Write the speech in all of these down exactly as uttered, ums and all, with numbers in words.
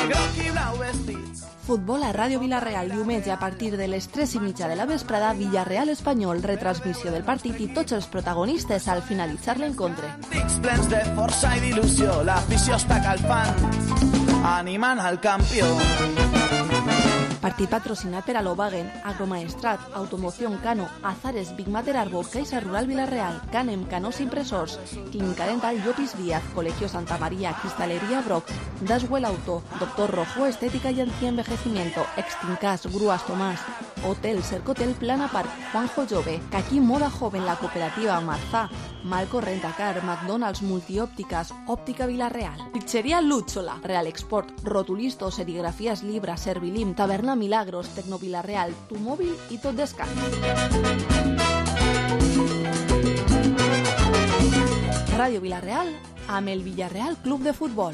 groc i blau vestits. Futbol a Ràdio Vila-real, diumenge a partir de les tres i mitja de la vesprada, Villarreal Espanyol, retransmissió del partit i tots els protagonistes al finalitzar l'encontre. Dics plens de força i d'il·lusió, l'afició està calfant, animant al campió. Partit patrocinat per Alobagen, Agromaestrat, Automoción Cano, Azares, Big Mater Arbo, Caixa Rural Vila-real, Canem, Canós Impresors, Clínica Dental Llopis Díaz, Colegio Santa María, Cristalería Brock, Daswell Auto, Doctor Rojo, Estética y Antienvejecimiento, Extincas, Grúas Tomás, Hotel Cercotel Plana Park, Juanjo Jove, Caqui Moda Joven, La Cooperativa Marzá, Malco Rentacar, McDonald's Multiópticas, Óptica Vila-real, Pizzería Lúchola, Real Export, Rotulisto, Serigrafías Libra, Servilim, Taberna Milagros, Tecno Vila-real, Tu Móvil i Tot Descans. Ràdio Vila-real amb el Villarreal Club de Futbol.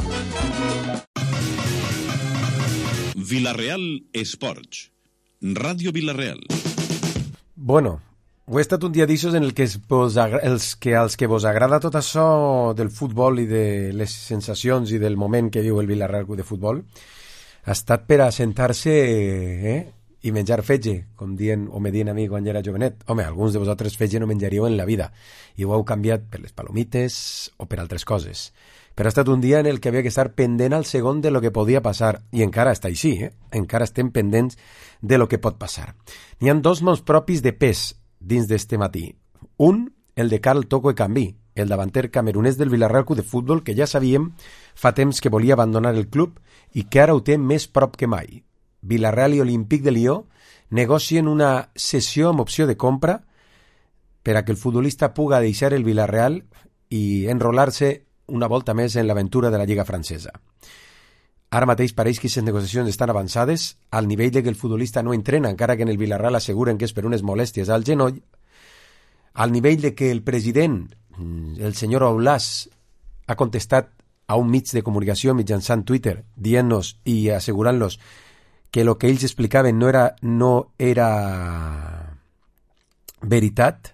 Vila-real Esports. Ràdio Vila-real. Bueno, ho ha estat un dia d'aixos en el que, vos agra- els que als que vos agrada tot això del futbol i de les sensacions i del moment que viu el Vila-real Club de Futbol ha estat per a sentar-se eh, i menjar fetge, com dient o me dient a mi quan era jovenet. Home, alguns de vosaltres fetge no menjaríeu en la vida i ho heu canviat per les palomites o per altres coses. Però ha estat un dia en el que havia que estar pendent al segon de lo que podia passar, i encara està així, eh? Encara estem pendents de lo que pot passar. N'hi ha dos noms propis de pes dins d'este matí. Un, el de Karl Toko Ekambi, el davanter camerunès del Villarreal Club de Futbol, que ja sabíem fa temps que volia abandonar el club i que ara ho té més prop que mai. Villarreal i Olímpic de Lió negocien una cessió amb opció de compra per a que el futbolista puga deixar el Villarreal i enrolar-se una volta més en l'aventura de la Lliga francesa. Ara mateix pareix que aquestes negociacions estan avançades al nivell de que el futbolista no entrena, encara que en el Villarreal asseguren que és per unes molèsties al genoll, al nivell de que el president, el senyor Aulas, ha contestat a un mig de comunicació mitjançant Twitter dient-nos i assegurant-los que el que ells explicaven no era, no era veritat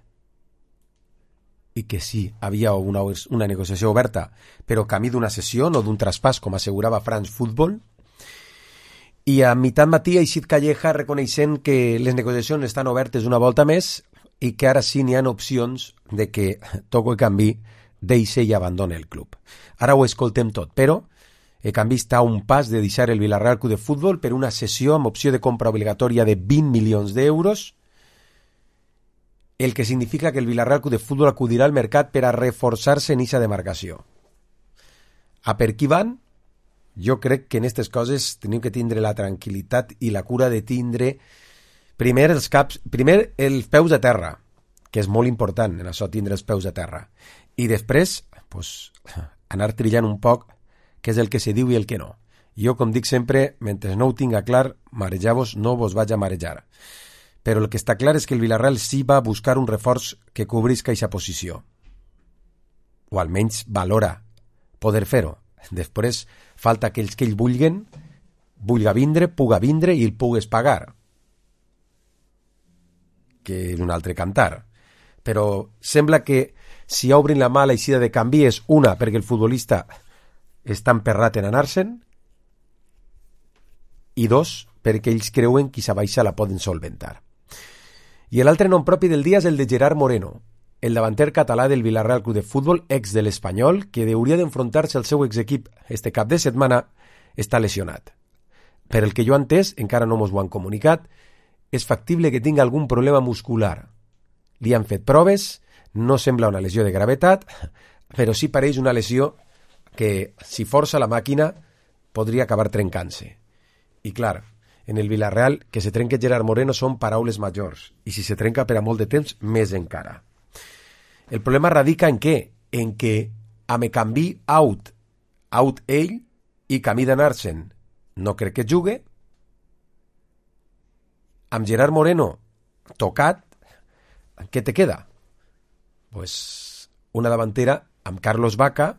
i que sí, havia una, una negociació oberta però camí d'una sessió, no d'un traspàs com assegurava France Football. I a meitat matí ha eixit Calleja reconeixent que les negociacions estan obertes una volta més i que ara sí n'hi ha opcions de que Toko Ekambi deixe i abandone el club. Ara ho escoltem tot, però Ekambi està a un pas de deixar el Villarreal Club de Futbol per una cessió amb opció de compra obligatòria de vint milions d'euros, el que significa que el Villarreal Club de Futbol acudirà al mercat per a reforçar-se en eixa demarcació. A per qui van? Jo crec que en aquestes coses teniu que tindre la tranquil·litat i la cura de tindre primer els caps, primer els peus a terra, que és molt important en això, tindre els peus a terra, i després pues, anar trillant un poc què és el que se diu i el que no. Jo, com dic sempre, mentre no ho tinga clar, marejar-vos no vos vaig a marejar. Però el que està clar és que el Villarreal sí va buscar un reforç que cobrisca aquesta posició. O almenys valora poder fer-ho. Després falta que els que ell vulguen vulga vindre, puga vindre i el pugues pagar. Que és un altre cantar. Però sembla que si obrin la mala eixida de canvi és una perquè el futbolista està emperrat en anar-se'n i dos perquè ells creuen que aquesta baixa la poden solventar. I l'altre nom propi del dia és el de Gerard Moreno, el davanter català del Villarreal Club de Futbol, ex de l'Espanyol, que hauria d'enfrontar-se al seu exequip este cap de setmana, està lesionat. Per el que jo he entès, encara no mos ho han comunicat, és factible que tingui algun problema muscular. Li han fet proves, no sembla una lesió de gravetat, però sí pareix una lesió que, si força la màquina, podria acabar trencant-se. I clar, en el Villarreal, que se trenque Gerard Moreno són paraules majors, i si se trenca per a molt de temps, més encara. El problema radica en què? En que a me canvi out, out ell, i camí d'anar-se'n. No crec que jugue. Amb Gerard Moreno tocat, què te queda? Pues una davantera amb Carlos Vaca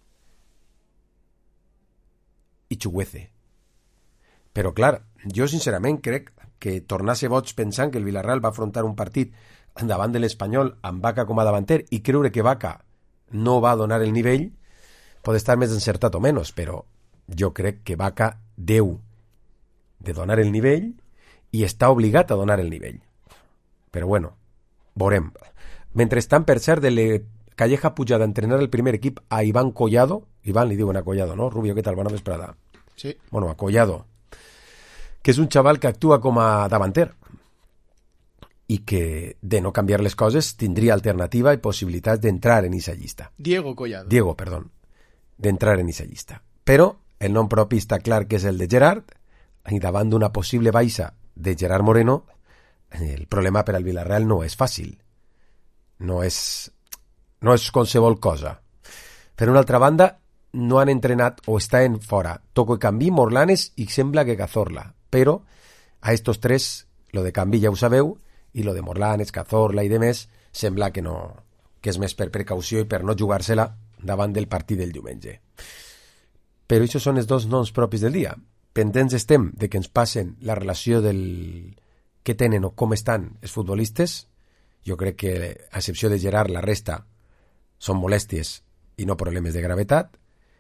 i Chuguece. Però clar, jo sincerament crec que tornar a ser boig pensant que el Villarreal va afrontar un partit davant de l'Espanyol amb Vaca com a davanter i creure que Vaca no va donar el nivell pot estar més encertat o menys, però jo crec que Vaca deu de donar el nivell i està obligat a donar el nivell. Però bueno, veurem. Mentrestant, per cert, de le... Calleja pujada a entrenar el primer equip a Iván Collado. Iván li diuen a Collado, ¿no? Rubio, què tal? Bona vesprada. Sí. Bueno, a Collado, que és un xaval que actua com a davanter i que, de no canviar les coses, tindria alternativa i possibilitats d'entrar en esa llista. Diego Collado. Diego, perdó. D'entrar en esa llista. Però el nom propi està clar que és el de Gerard, i davant d'una possible baixa de Gerard Moreno, el problema per al Villarreal no és fàcil. No és, no és qualsevol cosa. Per una altra banda, no han entrenat o estan fora Toco i Cambí, Morlanes i sembla que Cazorla. Però a estos tres, lo de Cambí ja ho sabeu, i lo de Morlanes, Cazorla i demés, sembla que no, que és més per precaució i per no jugar-se-la davant del partit del diumenge. Però això són els dos noms propis del dia. Pendents estem de que ens passen la relació del que tenen o com estan els futbolistes. Jo crec que, a excepció de Gerard, la resta són molèsties i no problemes de gravetat.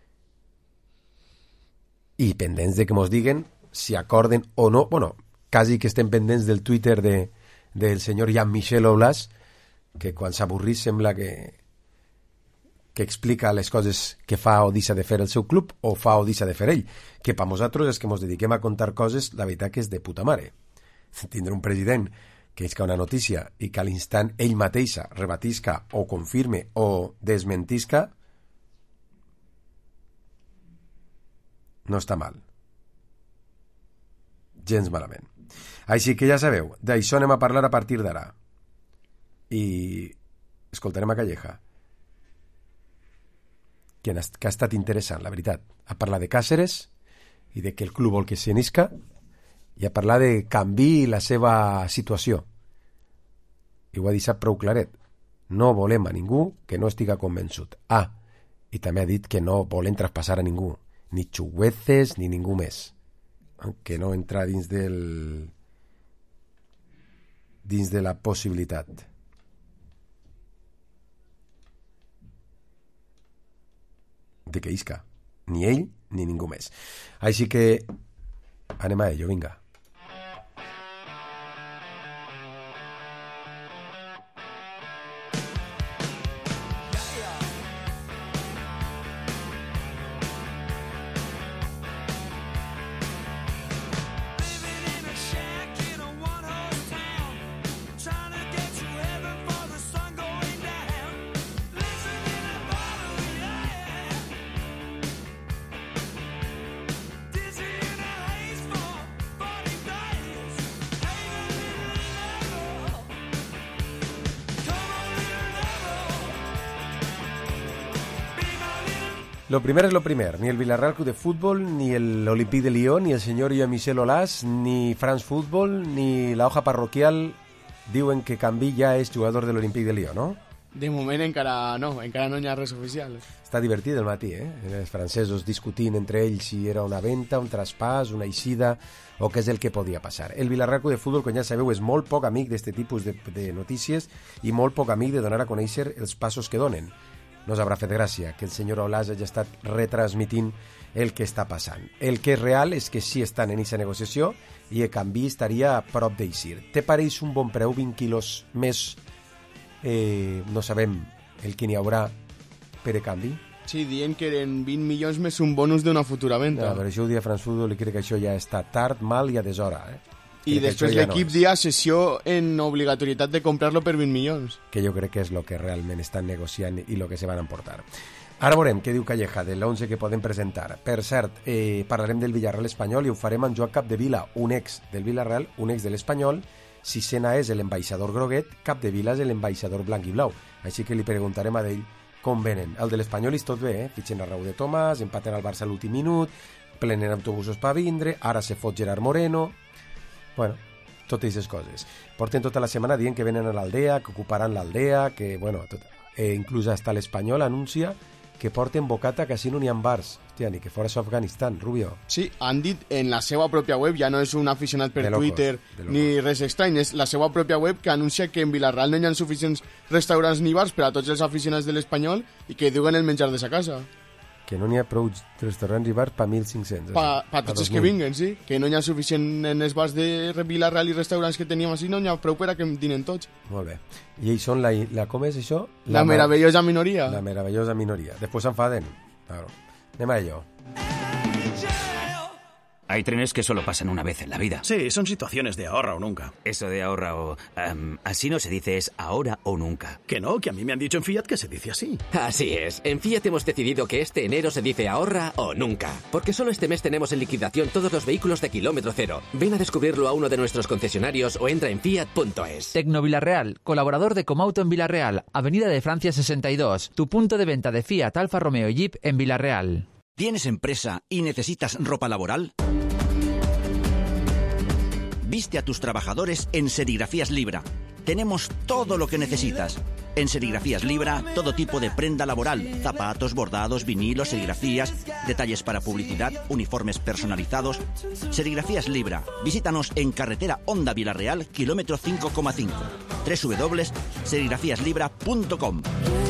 I pendents de que mos diguen si acorden o no. Bueno, quasi que estem pendents del Twitter de, del senyor Jean-Michel Aulas, que quan s'avorrís sembla que que explica les coses que fa o deixa de fer el seu club o fa o deixa de fer ell, que per nosaltres és que ens dediquem a contar coses, la veritat que és de puta mare. Tindre un president que isca una notícia i que a l'instant ell mateixa rebatisca o confirme o desmentisca, no està mal. Gens malament. Així que ja sabeu, d'això anem a parlar a partir d'ara. I escoltarem a Calleja, que ha estat interessant, la veritat. A parlar de Càceres i de que el club vol que s'enisca i a parlar de Cambí i la seva situació. I ho ha deixat prou claret. No volem a ningú que no estiga convençut. Ah, i també ha dit que no volen traspassar a ningú, ni Chugueces ni ningú més. Que no entra dins del... dins de la possibilitat. De que isca. Ni ell ni ningú més. Així que anem a ello, vinga. Lo primer es lo primer, ni el Villarreal Club de Fútbol, ni el Olympique de Lyon, ni el señor Jean-Michel Aulas, ni France Football, ni la hoja parroquial diuen que Cambí ja és jugador de l'Olympique de Lyon, no? De moment encara no, encara no hi ha res oficial. Està divertit el matí, eh? Els francesos discutint entre ells si era una venta, un traspàs, una eixida o què és el que podia passar. El Villarreal Club de Fútbol, com ja sabeu, és molt poc amic d'aquest tipus de, de notícies i molt poc amic de donar a conèixer els passos que donen. No us haurà fet gràcia que el senyor Aulas hagi estat retransmitint el que està passant. El que és real és que sí estan en aquesta negociació i el Cambí estaria a prop d'eixir. Te pareix un bon preu, vint quilos més? Eh, no sabem el que n'hi haurà per a Cambí. Sí, dient que eren vint milions més un bonus d'una futura venta. No, però això ho dia France Football i crec que això ja està tard, mal i a deshora, eh? I crec després l'equip no dia sessió en obligatorietat de comprar-lo per vint milions. Que jo crec que és el que realment estan negociant i el que se van emportar. Ara veurem què diu Calleja de l'onze que podem presentar. Per cert, eh, parlarem del Villarreal espanyol i ho farem amb Joan Capdevila, un ex del Villarreal, un ex de l'Espanyol. Sisena és l'embaixador groguet, Capdevila és l'embaixador blanc i blau. Així que li preguntarem a d'ell com venen. El de l'Espanyol és tot bé, eh? Fitxen a Raúl de Tomàs, empaten al Barça a l'últim minut, plenen autobusos per vindre, ara se fot Gerard Moreno... Bueno, totes aquestes coses. Porten tota la setmana dient que venen a l'Aldea, que ocuparan l'Aldea, que, bueno, tot, eh, inclús hasta l'Espanyol anuncia que porten bocata quasi no n'hi ha bars. Hòstia, ni que fora Afganistan, Rubio. Sí, han dit en la seva pròpia web, ja no és un aficionat per locos, Twitter ni res estrany, és la seva pròpia web que anuncia que en Villarreal no hi ha suficients restaurants ni bars per a tots els aficionats de l'Espanyol i que duguen el menjar de sa casa. que no n'hi ha prou restaurants i bars per mil cinc-cents. Per pa tots els que vinguen, sí. Que no n'hi ha suficient en els bars de Vilareal i restaurants que teníem així, no n'hi ha prou per a que dinen tots. Molt bé. I ells són la, la com és això? La, la meravellosa minoria. La meravellosa minoria. Després s'enfaden. Claro. Anem a ello. Hay trenes que solo pasan una vez en la vida. Sí, son situaciones de ahorra o nunca. Eso de ahorra o... Um, así no se dice, es ahora o nunca. Que no, que a mí me han dicho en Fiat que se dice así. Así es. En Fiat hemos decidido que este enero se dice ahorra o nunca. Porque solo este mes tenemos en liquidación todos los vehículos de kilómetro cero. Ven a descubrirlo a uno de nuestros concesionarios o entra en fiat punto es. Tecno Villarreal, colaborador de Comauto en Villarreal, Avenida de Francia sesenta y dos. Tu punto de venta de Fiat, Alfa Romeo y Jeep en Villarreal. ¿Tienes empresa y necesitas ropa laboral? Viste a tus trabajadores en Serigrafías Libra. Tenemos todo lo que necesitas. En Serigrafías Libra, todo tipo de prenda laboral, zapatos, bordados, vinilos, serigrafías, detalles para publicidad, uniformes personalizados. Serigrafías Libra. Visítanos en carretera Honda Villarreal, kilómetro cinco coma cinco. doble u doble u doble u punto serigrafías libra punto com.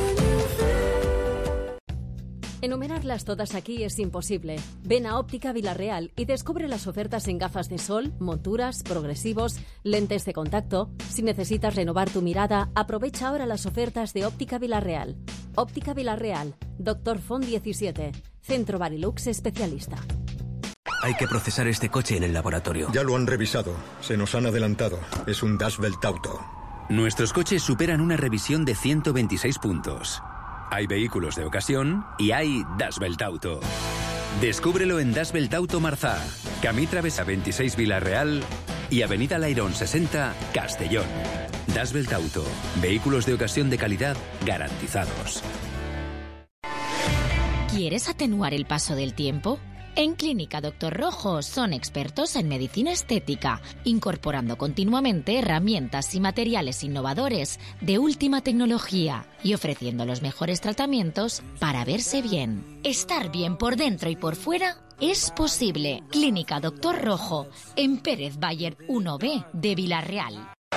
Enumerarlas todas aquí es imposible. Ven a Óptica Villarreal y descubre las ofertas en gafas de sol, monturas, progresivos, lentes de contacto. Si necesitas renovar tu mirada, aprovecha ahora las ofertas de Óptica Villarreal. Óptica Villarreal, Doctor Font diecisiete, Centro Barilux especialista. Hay que procesar este coche en el laboratorio. Ya lo han revisado. Se nos han adelantado. Es un Das Welt Auto. Nuestros coches superan una revisión de ciento veintiséis puntos. Hay vehículos de ocasión y hay Das Welt Auto. Descúbrelo en Das Welt Auto Marzá, Camí Travesa veintiséis Villarreal y Avenida Lairón sesenta Castellón. Das Welt Auto. Vehículos de ocasión de calidad garantizados. ¿Quieres atenuar el paso del tiempo? En Clínica Doctor Rojo son expertos en medicina estética, incorporando continuamente herramientas y materiales innovadores de última tecnología y ofreciendo los mejores tratamientos para verse bien. Estar bien por dentro y por fuera es posible. Clínica Doctor Rojo, en Pérez Bayer uno B de Villarreal.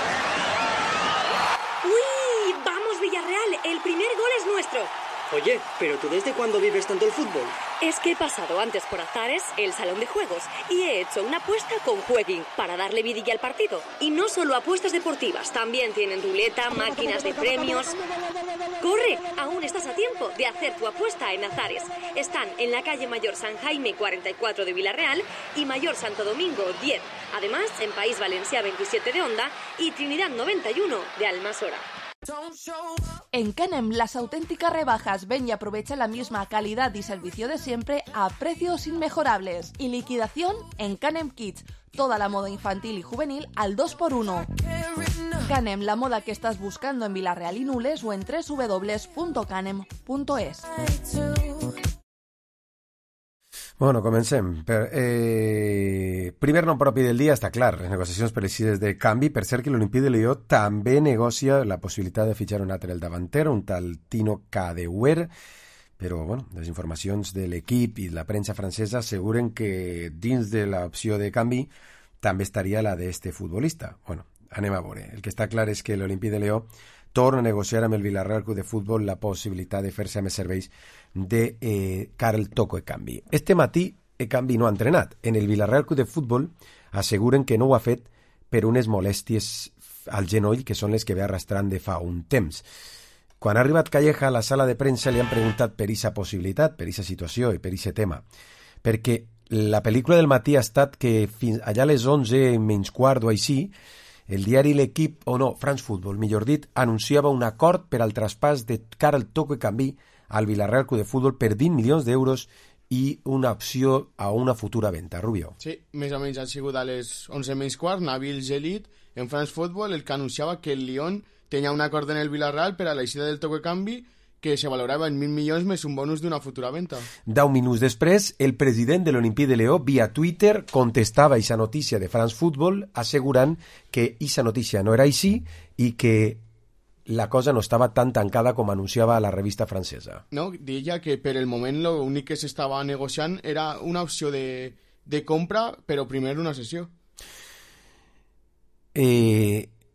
¡Uy! ¡Vamos, Villarreal! El primer gol es nuestro. Oye, ¿pero tú desde cuándo vives tanto el fútbol? Es que he pasado antes por Azares, el salón de juegos, y he hecho una apuesta con Jueguin para darle vidilla al partido. Y no solo apuestas deportivas, también tienen ruleta, máquinas de premios. ¡Corre! Aún estás a tiempo de hacer tu apuesta en Azares. Están en la calle Mayor San Jaime cuarenta y cuatro de Villarreal y Mayor Santo Domingo diez. Además, en País Valencia veintisiete de Onda y Trinidad noventa y uno de Almasora. En Canem, las auténticas rebajas. Ven y aprovecha la misma calidad y servicio de siempre a precios inmejorables. Y liquidación en Canem Kids. Toda la moda infantil y juvenil al dos por uno. Canem, la moda que estás buscando en Villarreal y Nules o en doble u doble u doble u punto canem punto es. Bueno, comencem. Per, eh, primer nom propi del dia està clar, les negociacions precises de canvi. Per cert que l'Olimpí de Lió també negocia la possibilitat de fitxar un altre el davanter, un tal Tino Kadewere, però bueno, les informacions de l'equip i la premsa francesa asseguren que dins de l'opció de canvi també estaria la d'este futbolista. Bueno, anem a veure. El que està clar és que l'Olimpí de Lió torna a negociar amb el Villarreal Club de Futbol la possibilitat de fer-se amb els serveis de eh, Karel Toko Ekambi. Este matí Ekambi no ha entrenat. En el Villarreal Club de Futbol asseguren que no ho ha fet per unes molèsties al genoll que són les que ve arrastrant de fa un temps. Quan ha arribat Calleja a la sala de premsa li han preguntat per aquesta possibilitat, per aquesta situació i per aquest tema, perquè la pel·lícula del matí ha estat que fins allà a les onze menys quart o així el diari L'Equip, o no, France Football, millor dit, anunciava un acord per al traspàs de Karel Toko Ekambi al Villarreal Club de Futbol per vint milions d'euros i una opció a una futura venda. Rubio. Sí, més o menys ha sigut a les onze menys quart, Nabil Gelit, en France Football, el que anunciava que el Lyon tenia un acord en el Villarreal per a l'eixida del Toko Ekambi que se valorava en mil milions més un bonus d'una futura venda. Deu minuts després, el president de l'Olimpí de Lió, via Twitter, contestava aquesta notícia de France Football, assegurant que aquesta notícia no era així i que la cosa no estava tan tancada com anunciava la revista francesa. No, deia que per el moment l'únic que s'estava negociant era una opció de, de compra, però primer una sessió. Eh...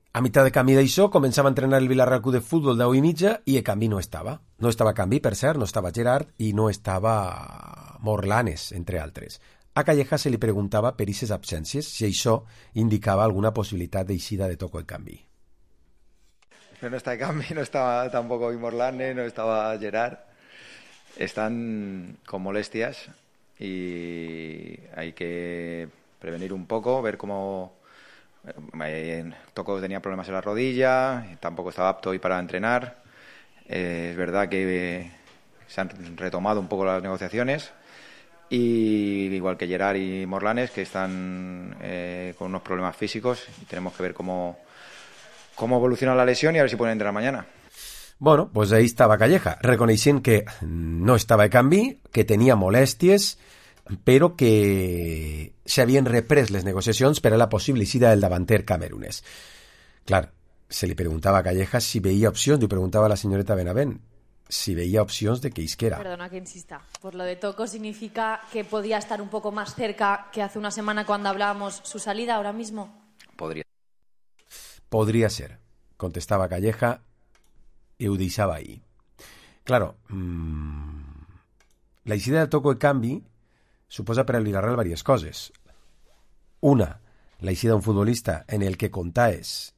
A mitad de camí d'això començava a entrenar el Villarreal Club de Futbol deu i mitja i a canvi no estava. No estava Canvi, per cert, no estava Gerard i no estava Morlanes, entre altres. A Calleja se li preguntava per aquestes absències si això indicava alguna possibilitat d'eixida de Toko Ekambi. No está Ekambi, no estaba tampoco hoy Morlanes, no estaba Gerard. Están con molestias y hay que prevenir un poco, ver cómo... Eh, Toko tenía problemas en la rodilla, tampoco estaba apto hoy para entrenar. Eh, es verdad que eh, se han retomado un poco las negociaciones y igual que Gerard y Morlanes, que están eh, con unos problemas físicos y tenemos que ver cómo, cómo evoluciona la lesión y a ver si pueden entrenar mañana. Bueno, pues ahí estava Calleja, reconeixent que no estava Ekambi, que tenia molèsties, però que s'havien reprès les negociacions per a la possible eixida del davanter camerunès. Clar, se li preguntava a Calleja si veia opcions, li preguntava a la senyoreta Benavent si veía opciones de que isquera. Perdona que insista. Por lo de Toko significa que podía estar un poco más cerca que hace una semana cuando hablábamos su salida ahora mismo. Podría. Podría ser, contestaba Calleja y ho deixava ahí. Claro, mmm, la eixida de Toko Ekambi suposa per al Villarreal diverses coses. Una, la eixida d'un futbolista en el que comptaves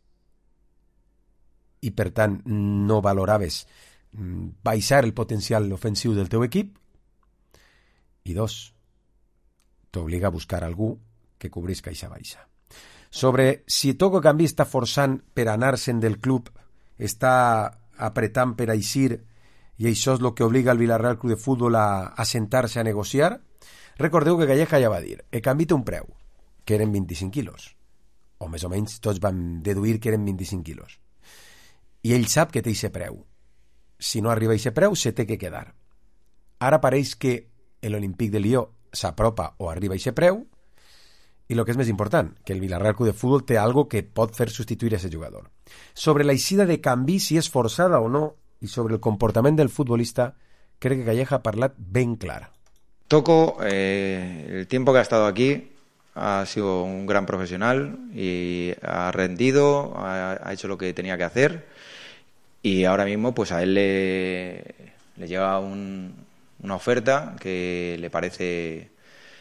i per tant no valoraves baixar el potencial ofensiu del teu equip, i dos, t'obliga a buscar algú que cobrisca eixa baixa. Sobre si Toko Ekambi està forçant per anar-se'n del club, està apretant per eixir i això és el que obliga al Villarreal Club de Futbol a, a sentar-se a negociar, recordeu que Calleja ja va dir Ekambi té un preu, que eren vint-i-cinc quilos, o més o menys tots vam deduir que eren vint-i-cinc quilos, i ell sap que té eixe preu. Si no arriba a aquest preu, se té que quedar. Ara pareix que l'Olímpic de Lió s'apropa o arriba a aquest preu, i el que és més important, que el Villarreal Club de Futbol té algo que pot fer substituir a aquest jugador. Sobre la eixida de Ekambi, si és forçada o no, i sobre el comportament del futbolista, crec que Calleja ha parlat ben clar. Toko, eh, el tiempo que ha estado aquí, ha sido un gran profesional y ha rendido, ha, ha hecho lo que tenía que hacer. Y ahora mismo pues a él le, le llega un, una oferta que le parece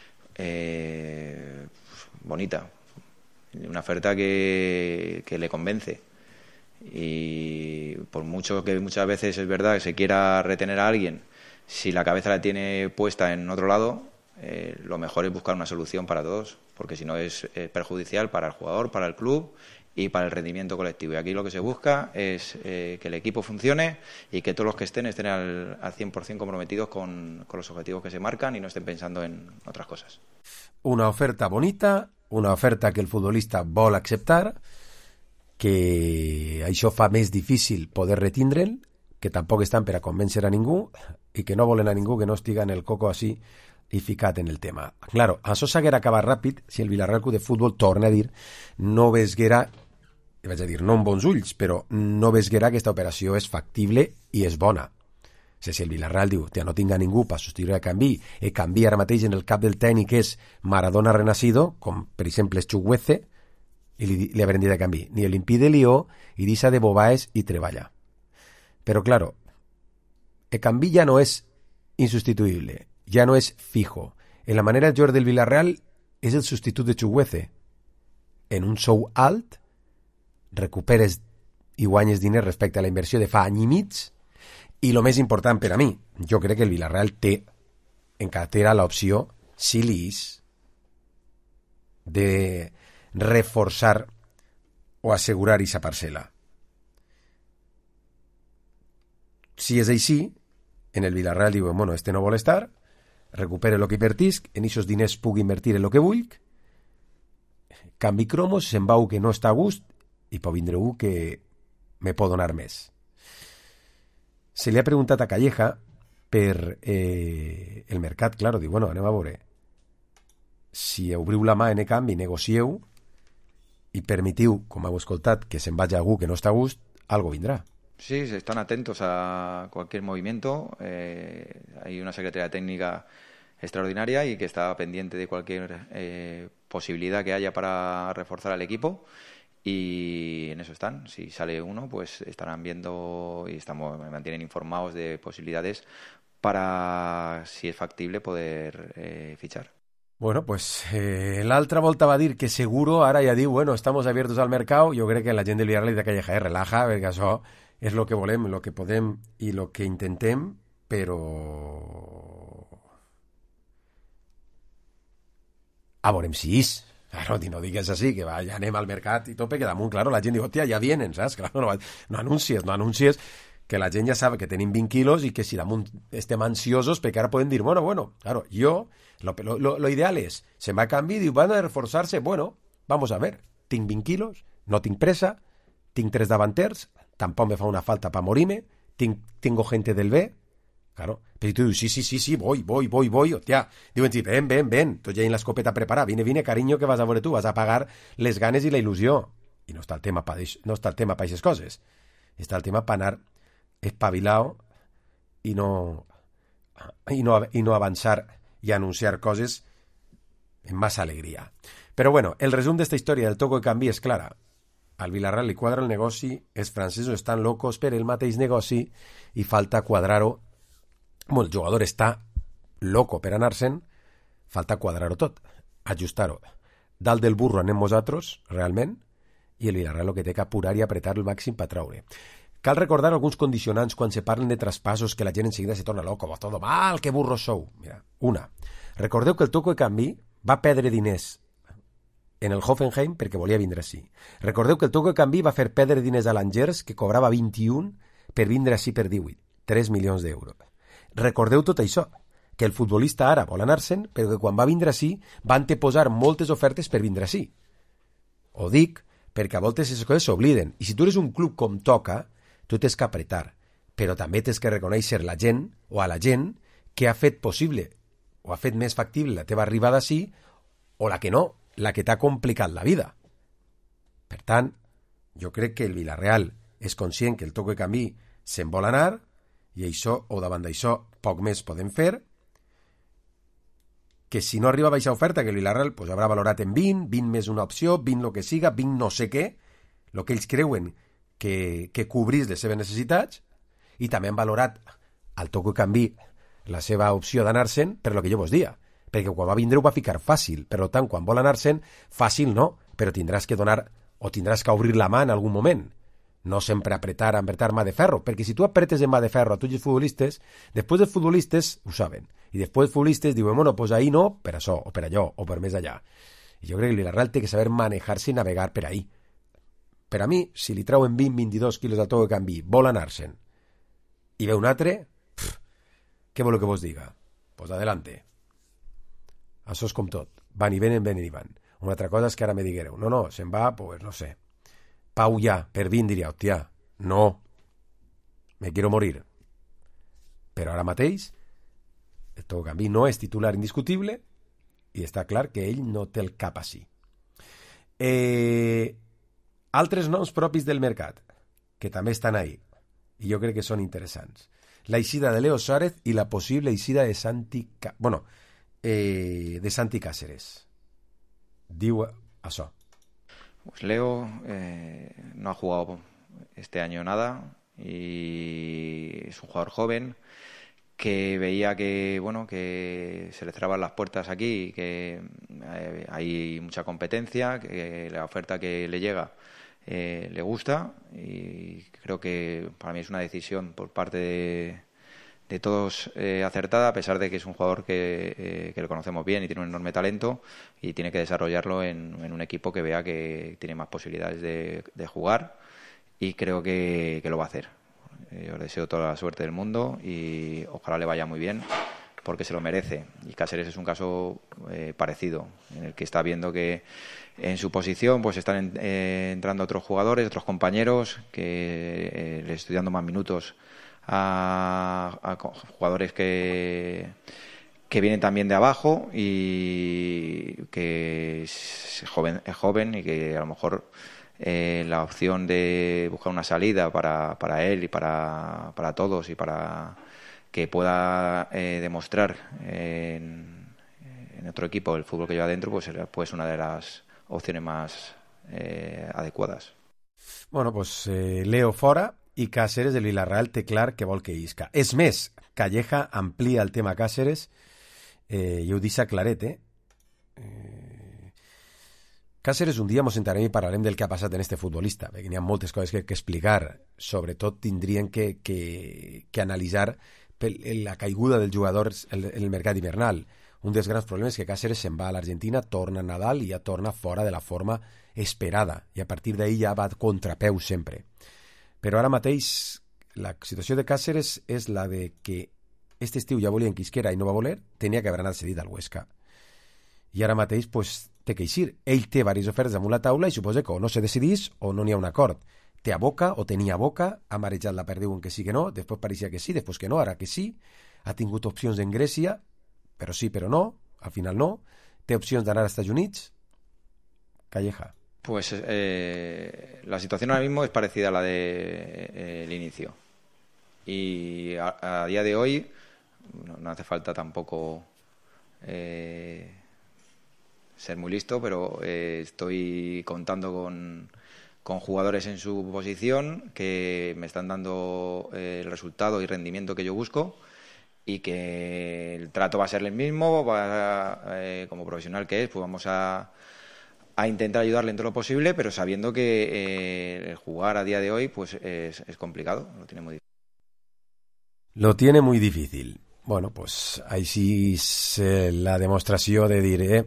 eh, bonita, una oferta que, que le convence. Y por mucho que muchas veces es verdad que se quiera retener a alguien, si la cabeza la tiene puesta en otro lado, eh, lo mejor es buscar una solución para todos, porque si no es, es perjudicial para el jugador, para el club y para el rendimiento colectivo. Y aquí lo que se busca es eh, que el equipo funcione y que todos los que estén estén al, al cien por ciento comprometidos con, con los objetivos que se marcan y no estén pensando en otras cosas. Una oferta bonita, una oferta que el futbolista vol acceptar, que això fa més difícil poder retindre'l, que tampoc estan per a convèncer a ningú i que no volen a ningú que no estiga en el coco així i ficat en el tema. Claro, això s'haguera acabat ràpid si el Villarreal Club de Futbol, torna a dir, no vesguera, vaig a dir, no amb bons ulls, però no vesguera que aquesta operació és factible i és bona. O sigui, si el Villarreal diu, tia, no tinc a ningú per substituir a Ekambi, Ekambi ara mateix en el cap del tècnic és Maradona renacido, com per exemple és Chukwueze, i li, li haurem dit a Ekambi, ni l'Olímpic de Lió i deixa de bobaes i treballa. Però, claro, Ekambi ja no és insustituïble, ja no és fijo. En la manera de jugar del Villarreal és el substitut de Chukwueze. En un sou alt, recuperes i guanyes diners respecte a la inversió de fa any i mig, i el més important per a mi, jo crec que el Villarreal té en cartera l'opció, si li és, de reforçar o assegurar aquesta parcel·la. Si és així, en el Villarreal diuen, bueno, este no vol estar, recupere el que invertisc, en aquests diners puc invertir en el que vull, canvi cromos, se'n vau que no està a gust, i pot vindre un que me pot donar més. Se li ha preguntat a Calleja per eh, el mercat, claro, diu, bueno, anem a veure, si obriu la mà en Ekambi, negocieu, i permitiu, com heu escoltat, que se'n vagi algú que no està a gust, algo vindrà. Sí, están atentos a cualquier movimiento. Eh, hay una secretaría técnica extraordinaria y que está pendiente de cualquier eh, posibilidad que haya para reforzar al equipo. y en eso están. Si sale uno, pues estarán viendo y estamos, me mantienen informados de posibilidades para, si es factible, poder eh, fichar. Bueno, pues eh, l'altra volta va dir que seguro, ara ja diu, bueno, estamos abiertos al mercado. Jo crec que la gent del Villarreal de Calleja eh, relaja, perquè això és el que volem, el que podem i el que intentem, però... A veurem si és. Claro, no digues així, que va, ja anem al mercat i tot, perquè damunt, claro, la gent diu, hòstia, ja vienen, saps? Claro, no, no anuncies, no anuncies, que la gent ja sap que tenim vint quilos i que si damunt estem ansiosos, perquè ara poden dir, bueno, bueno, claro, jo, lo, lo, lo ideal és, se va a canvi, diu, van a reforçar-se, bueno, vamos a ver, tinc vint quilos, no tinc pressa, tinc tres davanters, tampoc me fa una falta para morirme, tinc, tengo gente del B, claro, pero tú dices, sí, sí, sí, sí, voy, voy, voy, voy, hostia, diuen, sí, ven, ven, ven, tú ya en la escopeta preparada, vine, vine, cariño, que vas a veure tú, vas a pagar les ganes i la il·lusió, i no està el tema para no està el tema para aquestes coses, està el tema para anar espavilado i no, i no, i no avançar i anunciar coses amb massa alegria. Però bueno, el resum d'esta història del toco de canvi és clara. Al Villarreal li quadra el negoci, els francesos estan locos per el mateix negoci i falta quadrar-ho. Bueno, el jugador està loco per anar-se'n, falta quadrar-ho tot, ajustar-ho. Dalt del burro anem nosaltres, realment, i el Villarreal el que té que apurar i apretar el màxim per traure. Cal recordar alguns condicionants quan se parlen de traspassos que la gent enseguida se torna loco, vos todo mal, que burros sou. Mira, una, recordeu que el toco de canvi va perdre diners en el Hoffenheim perquè volia vindre així. Recordeu que el toco de canvi va fer perdre diners a l'Angers, que cobrava vint-i-un per vindre així per divuit, tres milions d'euros. Recordeu tot això, que el futbolista ara vol anar-se'n, però que quan va vindre així van te posar moltes ofertes per vindre així. Ho dic perquè a voltes aquestes coses s'obliden, i si tu eres un club com toca, tu tens que apretar, però també tens que reconèixer la gent o a la gent que ha fet possible o ha fet més factible la teva arribada així o la que no, la que t'ha complicat la vida. Per tant, jo crec que el Villarreal és conscient que el toco de canvi se'n vol anar i això, o davant d'això, poc més podem fer, que si no arriba a baixa oferta, que el Villarreal pues, haurà valorat en vint, vint més una opció, vint el que siga, vint no sé què, el que ells creuen que, que cobrís les seves necessitats, i també han valorat al toco de canvi la seva opció d'anar-se'n per lo que jo vos dia, perquè quan va vindre ho va ficar fàcil, per tant, quan vol anar-se'n, fàcil no, però tindràs que donar o tindràs que obrir la mà en algun moment, no sempre apretar, apretar mà de ferro, perquè si tu apretes en mà de ferro a tots els futbolistes, després els futbolistes ho saben, i després els futbolistes diuen, bueno, pues ahí no, per això, o per allò, o per més allà. I jo crec que el Villarreal té que saber manejar-se i navegar per ahí. Per a mi, si li trauen vint a vint-i-dos quilos al toco de canvi, vol anar-se'n, i ve un altre, pff, què vol que vos diga? Pues adelante. Això és com tot. Van i venen, venen i van. Una altra cosa és que ara me diguereu, no, no, se'n va, pues no sé. Pau ja, per vint diria, hòstia, no, me quiero morir. Però ara mateix, el toco de canvi no és titular indiscutible i està clar que ell no té el cap així. Eh... Altres noms propis del mercat, que també estan ahí, i jo crec que són interessants. La eixida de Leo Suárez i la possible eixida de Santi, Cá... bueno, eh, de Santi Cáceres. Diu això. Pues Leo eh, no ha jugado este año nada y es un jugador joven que veía que bueno que se le cerraban las puertas aquí, que eh, hay mucha competencia, que la oferta que le llega eh, le gusta y creo que para mí es una decisión por parte de, de todos eh, acertada, a pesar de que es un jugador que, eh, que lo conocemos bien y tiene un enorme talento y tiene que desarrollarlo en, en un equipo que vea que tiene más posibilidades de, de jugar y creo que, que lo va a hacer. Eh, os deseo toda la suerte del mundo y ojalá le vaya muy bien porque se lo merece. Y Cáceres es un caso eh, parecido, en el que está viendo que en su posición pues están en, eh, entrando otros jugadores, otros compañeros que eh, le estoy dando más minutos a, a jugadores que que vienen también de abajo y que es joven, es joven y que a lo mejor Eh, la opción de buscar una salida para, para él y para, para todos y para que pueda eh, demostrar en, en otro equipo el fútbol que lleva dentro, pues es pues una de las opciones más, eh, adecuadas. Bueno, pues eh, Leo fora i Cáceres del Villarreal té clar que vol que isca. És més, Calleja amplia el tema Cáceres eh, i ho deixa claret, eh? eh... Cáceres un dia mos sentarem i parlarem del que ha passat en este futbolista, perquè n'hi ha moltes coses que, que explicar. Sobretot tindrien que, que, que analitzar pel, la caiguda del jugador en el, el mercat hivernal. Un dels grans problemes és que Cáceres se'n va a l'Argentina, torna a Nadal i ja torna fora de la forma esperada, i a partir d'ahir ja va a contrapeu sempre. Però ara mateix la situació de Cáceres és la de que este estiu ja volien que isquera i no va voler, tenia que haver anat cedit al Huesca. I ara mateix pues, té que eixir. Ell té diverses ofertes damunt la taula i suposa que o no se decidís o no n'hi ha un acord. Té a boca o tenia a boca, ha marejat la perdiu en que sí que no, després pareixia que sí, després que no, ara que sí, ha tingut opcions en Grècia, però sí, però no, al final no, té opcions d'anar als Estats Units. Calleja. Pues eh, la situación ahora mismo es parecida a la del de, eh, inicio. Y a, a día de hoy no, no hace falta tampoco eh, ser muy listo, pero eh, estoy contando con, con jugadores en su posición que me están dando eh, el resultado y rendimiento que yo busco, y que el trato va a ser el mismo, va, eh, como profesional que es, pues vamos a, a intentar ayudarle en todo lo posible, pero sabiendo que eh, el jugar a día de hoy pues es, es complicado, lo tiene muy difícil. Lo tiene muy difícil. Bueno, pues així és eh, la demostració de dir eh,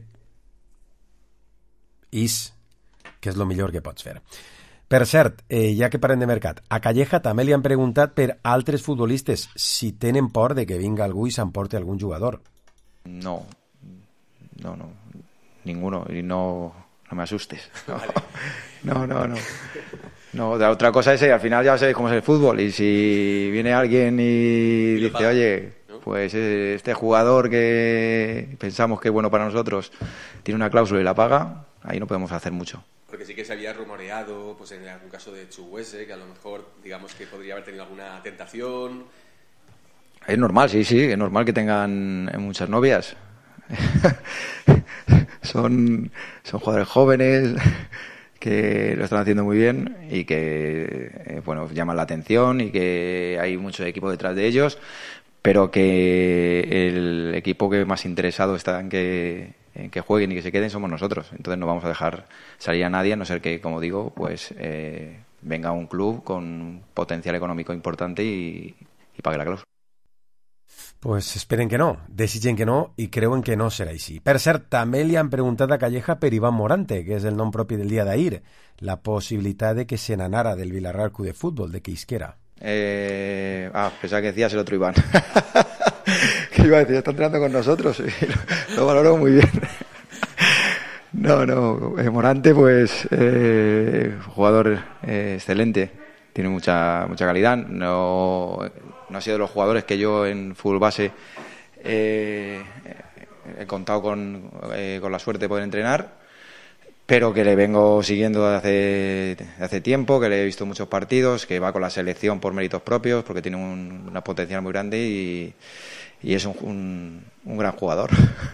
is, que és el millor que pots fer. Per cert, eh, ja que parlem de mercat, a Calleja també li han preguntat per altres futbolistes si tenen por de que vinga algú i s'emporte algun jugador. No, no, no, ninguno, y no, no me asustes. No, no, no. No, la otra cosa es que al final ya sabéis cómo es el fútbol, y si viene alguien y dice, oye, pues este jugador que pensamos que es bueno para nosotros tiene una cláusula y la paga, ahí no podemos hacer mucho. Porque sí que se había rumoreado, pues en algún caso de Chukwueze, que a lo mejor, digamos que podría haber tenido alguna tentación. Es normal, sí, sí, es normal que tengan muchas novias. son, son jugadores jóvenes que lo están haciendo muy bien y que, eh, bueno, llaman la atención y que hay mucho equipo detrás de ellos, pero que el equipo que más interesado está en que en que jueguen y que se queden somos nosotros. Entonces no vamos a dejar salir a nadie, a no ser que, como digo, pues eh, venga un club con potencial económico importante y, y pague la cláusula. Pues esperen que no, desitgen que no i creuen que no serà així. Per cert, també li han preguntat a Calleja per Iván Morante, que és el nom propi del dia d'ahir, la possibilitat de que se n'anara del Villarreal Club de Fútbol, de que isquera. Eh, ah, pensaba que decías el otro Iván. Que iba a decir, está entrenando con nosotros. Y lo, lo valoro muy bien. No, no, eh, Morante, pues, eh, jugador eh, excelente. Tiene mucha mucha calidad. No, no ha sido de los jugadores que yo en fútbol base eh, he contado con, eh, con la suerte de poder entrenar, pero que le vengo siguiendo desde hace, desde hace tiempo, que le he visto muchos partidos, que va con la selección por méritos propios, porque tiene un, una potencial muy grande y, y es un, un, un gran jugador.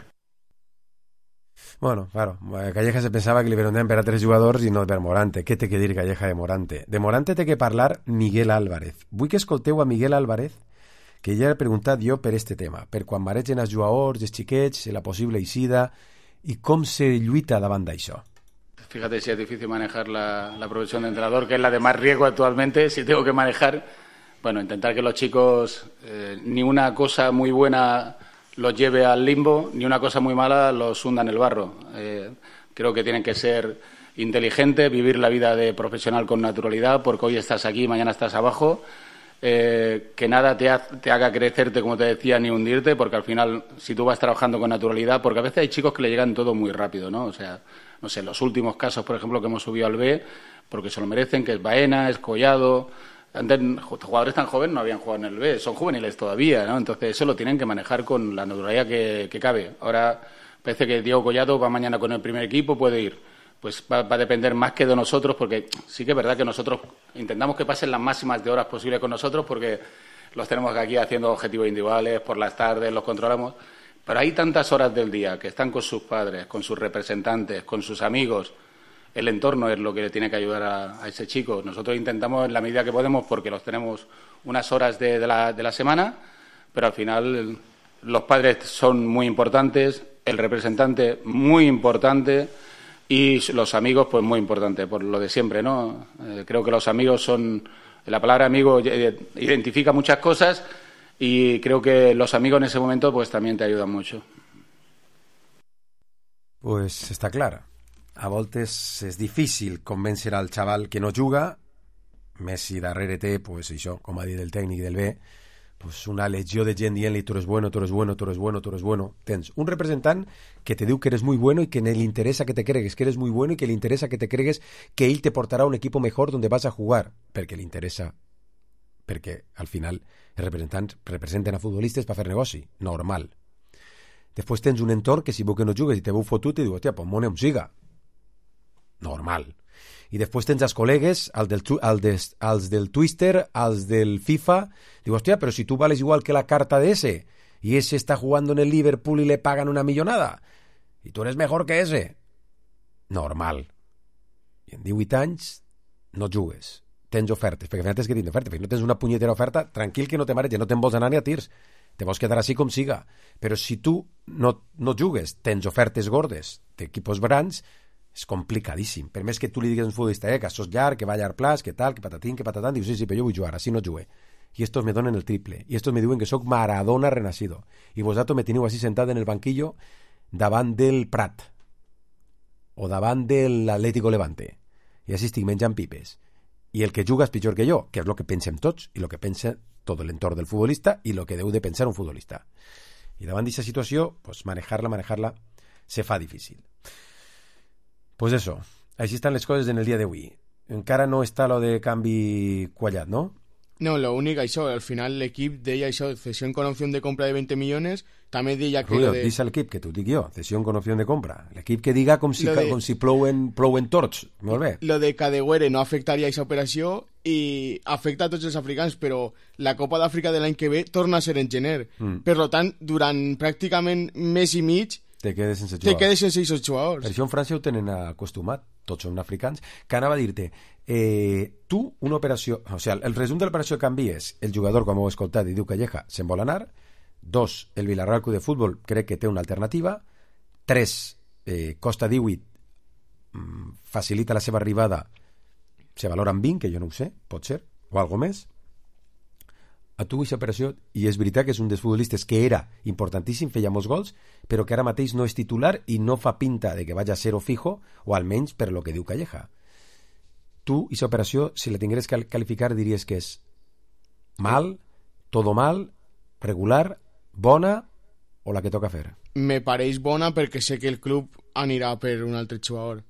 Bueno, claro, Calleja se pensava que li preguntaven per a tres jugadors i no per Morante. Què té que dir Calleja de Morante? De Morante té que parlar Miguel Álvarez. Vull que escolteu a Miguel Álvarez, que ja he preguntat jo per este tema, per quan maregen els jugadors, els xiquets, la possible eixida i com se lluita davant d'això. Fíjate si es difícil manejar la, la profesión de entrenador, que es la de más riesgo actualmente. Si tengo que manejar, bueno, intentar que los chicos eh, ni una cosa muy buena los lleve al limbo, ni una cosa muy mala los hunda en el barro. Eh, creo que tienen que ser inteligentes, vivir la vida de profesional con naturalidad, porque hoy estás aquí, mañana estás abajo. Eh, que nada te, ha, te haga crecerte, como te decía, ni hundirte, porque al final, si tú vas trabajando con naturalidad, porque a veces hay chicos que le llegan todo muy rápido, ¿no? O sea, no sé, los últimos casos, por ejemplo, que hemos subido al B, porque se lo merecen, que es Baena, es Collado. Antes, jugadores tan jóvenes no habían jugado en el B, son juveniles todavía, ¿no? Entonces eso lo tienen que manejar con la naturalidad que, que cabe. Ahora parece que Diego Collado va mañana con el primer equipo, puede ir. Pues va, va a depender más que de nosotros, porque sí que es verdad que nosotros intentamos que pasen las máximas de horas posibles con nosotros, porque los tenemos aquí haciendo objetivos individuales, por las tardes los controlamos, pero hay tantas horas del día que están con sus padres, con sus representantes, con sus amigos, el entorno es lo que le tiene que ayudar a, a ese chico. Nosotros intentamos en la medida que podemos, porque los tenemos unas horas de, de, la, de la semana, pero al final el, los padres son muy importantes, el representante muy importante y los amigos pues muy importante, por lo de siempre, ¿no? Eh, creo que los amigos son, la palabra amigo identifica muchas cosas y creo que los amigos en ese momento pues también te ayudan mucho. Pues està clar. A voltes és difícil convèncer al xaval que no juga. Messi darrere té, pues això, com ha dit el tècnic del B, pues una legió de gent dient-li tu eres bueno, tu eres bueno, tu eres bueno, tu eres bueno. Tens un representant que te diu que eres muy bueno y que le interesa que te cregues que eres muy bueno y que le interesa que te cregues que ell te portarà un equipo mejor donde vas a jugar, perquè li interessa, perquè al final els representants representen a futbolistes per fer negoci, normal. Després tens un entorn que si veu que no jugues i te veu fotut i diu, hòstia, pues mone on siga. Normal. I després tens els col·legues, els del, el des, els del Twister, els del FIFA, diu, hòstia, però si tu vales igual que la carta de ese, y ese está jugando en el Liverpool y le pagan una millonada, y tú eres mejor que ese. Normal. I en divuit anys no jugues. Tens ofertes, perquè al final tens que tenir ofertes, perquè no tens una punyetera oferta, tranquil que no te mares, ja no te'n vols anar ni a tirs. Te vols quedar així com siga. Però si tu no, no jugues, tens ofertes gordes d'equipos grans, és complicadíssim. Per més que tu li digues a un futbolista, eh, que sos llarg, que va a llarg plaç, que tal, que patatín, que patatant, dius, sí, sí, però jo vull jugar, així no jugué. I estos me donen el triple. I estos me diuen que sóc Maradona renacido. I vosaltres me teniu així sentat en el banquillo davant del Prat o davant de l'Atlético Levante. I així estic menjant pipes. I el que juga és pitjor que jo, que és el que pensem tots i el que pensa tot l'entorn del futbolista i el que deu de pensar un futbolista. I davant d'aquesta situació, pues manejar-la, manejar-la, se fa difícil. Pues eso, així estan les coses en el dia d'avui. Encara no està lo de canvi quallat, no? No, lo único, això, al final l'equip deia això, cesión con opción de compra de veinte millones, també deia que... Rulio, de... dice l'equip, que t'ho dic jo, cesión con opción de compra. L'equip que diga com si, de... com si plouen, plouen torts, molt bé. Lo de Kadewere no afectaria a aquesta operació i afecta a tots els africans, però la Copa d'Àfrica de l'any que ve torna a ser en gener. Mm. Per tant, durant pràcticament mes i mig te quedes sense jugadors. Te quedes sense aquests jugadors. Per això en França ho tenen acostumat, tots són africans, que anava a dir-te, eh, tu una operació, o sigui, el resum de l'operació de canvi és el jugador, com heu escoltat, i diu Calleja, se'n vol anar, dos, el Villarreal Club de Futbol crec que té una alternativa, tres, eh, costa divuit, mm, facilita la seva arribada, se valora en vint, que jo no ho sé, pot ser, o algo més, a tu aquesta operació, i és veritat que és un dels futbolistes que era importantíssim, feia molts gols, però que ara mateix no és titular i no fa pinta de que vagi a ser o fijo, o almenys per lo que diu Calleja. Tu, aquesta operació, si la tingueres que qualificar, diries que és mal, todo mal, regular, bona o la que toca fer? Me pareix bona perquè sé que el club anirà per un altre jugador.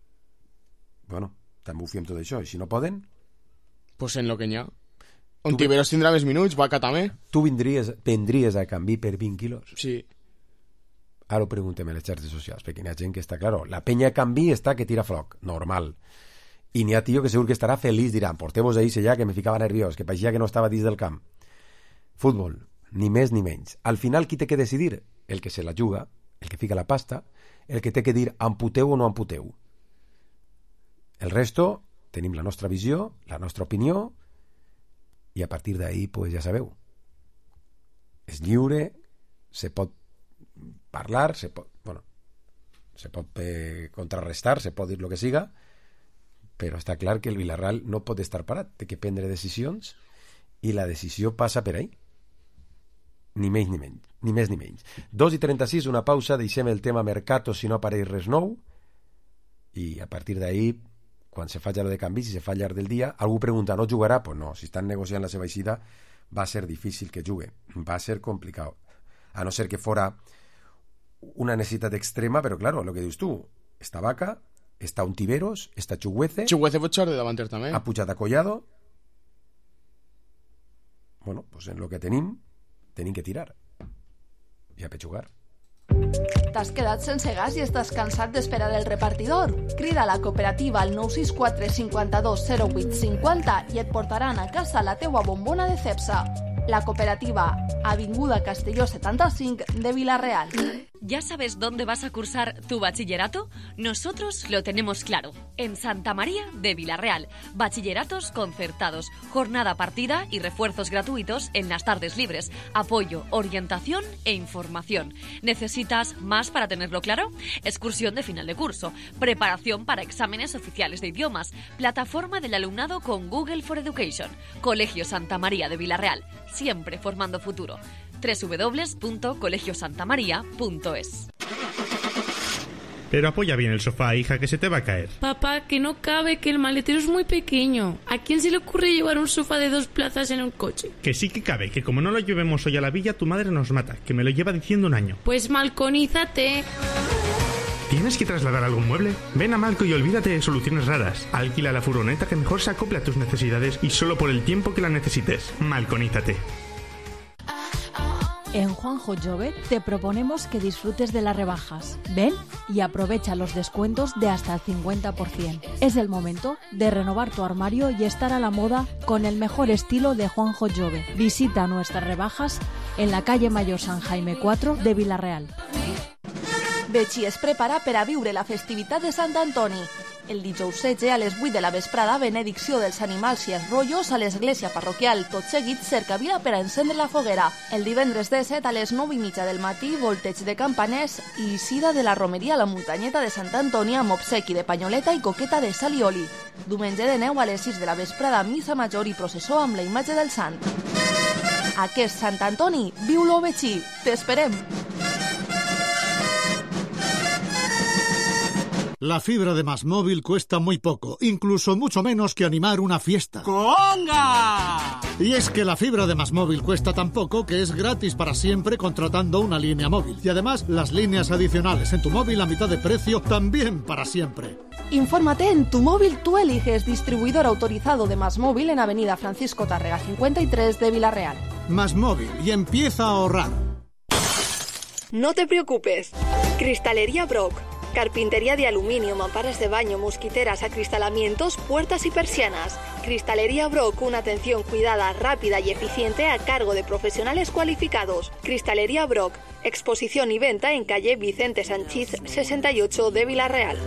Bueno, també ho fiem tot això, i si no poden? Pues en lo que n'hi ha. Ontiveros tindrà més minuts, Vaca també. Tu vindries, vendries a canvi per vint quilos? Sí. Ara ho preguntem a les xarxes socials, perquè hi ha gent que està, claro, la penya a canvi està que tira floc, normal. I n'hi ha tio que segur que estarà feliç, diran, porteu-vos ahí ja que me ficava nerviós, que paixia que no estava dins del camp. Futbol, ni més ni menys. Al final, qui té que decidir? El que se la juga, el que fica la pasta, el que té que dir amputeu o no amputeu. El resto, tenim la nostra visió, la nostra opinió, i a partir d'ahí, pues, ja sabeu, és lliure, se pot parlar, se pot, bueno, se pot eh, contrarrestar, se pot dir el que siga, però està clar que el Villarreal no pot estar parat, té que prendre decisions i la decisió passa per ahí. Ni menys ni menys, ni més ni menys. dos i trenta-sis, una pausa, deixem el tema Mercato si no apareix res nou i a partir d'ahí, quan se fa allò de canvi, si se fa al llarg del dia, algú pregunta, no jugarà? Pues no, si estan negociant la seva eixida va ser difícil que jugue, va ser complicat, a no ser que fora una necessitat extrema, però claro, lo que dius tu, està Vaca, està Ontiveros, està Chukwueze, Chukwueze pot jugar de davanter també, ha pujat a Collado. Bueno, pues en lo que tenim tenim que tirar i a pechugar. T'has quedat sense gas i estàs cansat d'esperar el repartidor? Crida a la cooperativa al nou sis quatre cinquanta-dos zero vuit cinquanta i et portaran a casa la teua bombona de Cepsa. La cooperativa, Avinguda Castelló setanta-cinc de Vila-real. ¿Ya sabes dónde vas a cursar tu bachillerato? Nosotros lo tenemos claro. En Santa María de Vilarreal. Bachilleratos concertados, jornada partida y refuerzos gratuitos en las tardes libres. Apoyo, orientación e información. ¿Necesitas más para tenerlo claro? Excursión de final de curso. Preparación para exámenes oficiales de idiomas. Plataforma del alumnado con Google for Education. Colegio Santa María de Vilarreal. Siempre formando futuro. doble u doble u doble u punto colegio santa maría punto es. Pero apoya bien el sofá, hija, que se te va a caer. Papá, que no cabe, que el maletero es muy pequeño. ¿A quién se le ocurre llevar un sofá de dos plazas en un coche? Que sí que cabe, que como no lo llevemos hoy a la villa, tu madre nos mata, que me lo lleva diciendo un año. Pues malconízate. ¿Tienes que trasladar algún mueble? Ven a Malco y olvídate de soluciones raras. Alquila la furgoneta que mejor se acopla a tus necesidades y solo por el tiempo que la necesites. Malconízate. En Juanjo Jove te proponemos que disfrutes de las rebajas. Ven y aprovecha los descuentos de hasta el cincuenta por ciento. Es el momento de renovar tu armario y estar a la moda con el mejor estilo de Juanjo Jove. Visita nuestras rebajas en la calle Mayor San Jaime cuatro de Vilarreal. Betxí es prepara per a viure la festivitat de Sant Antoni. El dijous setze a les vuit de la vesprada, benedicció dels animals i els rotllos a l'església parroquial. Tot seguit, cercavila per a encendre la foguera. El divendres disset a les nou i mitja del matí, volteig de campaners i eixida de la romeria a la muntanyeta de Sant Antoni amb obsequi de panyoleta i coqueta de sal i oli. Diumenge de neu a les sis de la vesprada, missa major i processó amb la imatge del sant. Aquest Sant Antoni, viu-lo Betxí. T'esperem! La fibra de Más Móvil cuesta muy poco, incluso mucho menos que animar una fiesta. ¡Conga! Y es que la fibra de Más Móvil cuesta tan poco que es gratis para siempre contratando una línea móvil. Y además, las líneas adicionales en tu móvil a mitad de precio también para siempre. Infórmate en Tu Móvil Tú Eliges, distribuidor autorizado de Más Móvil en Avenida Francisco Tárrega cincuenta y tres de Vilarreal. Más Móvil, y empieza a ahorrar. No te preocupes. Cristalería Brock. Carpintería de aluminio, mamparas de baño, mosquiteras, acristalamientos, puertas y persianas. Cristalería Brock, una atención cuidada, rápida y eficiente a cargo de profesionales cualificados. Cristalería Brock, exposición y venta en calle Vicente Sanchís sesenta y ocho de Vilarreal.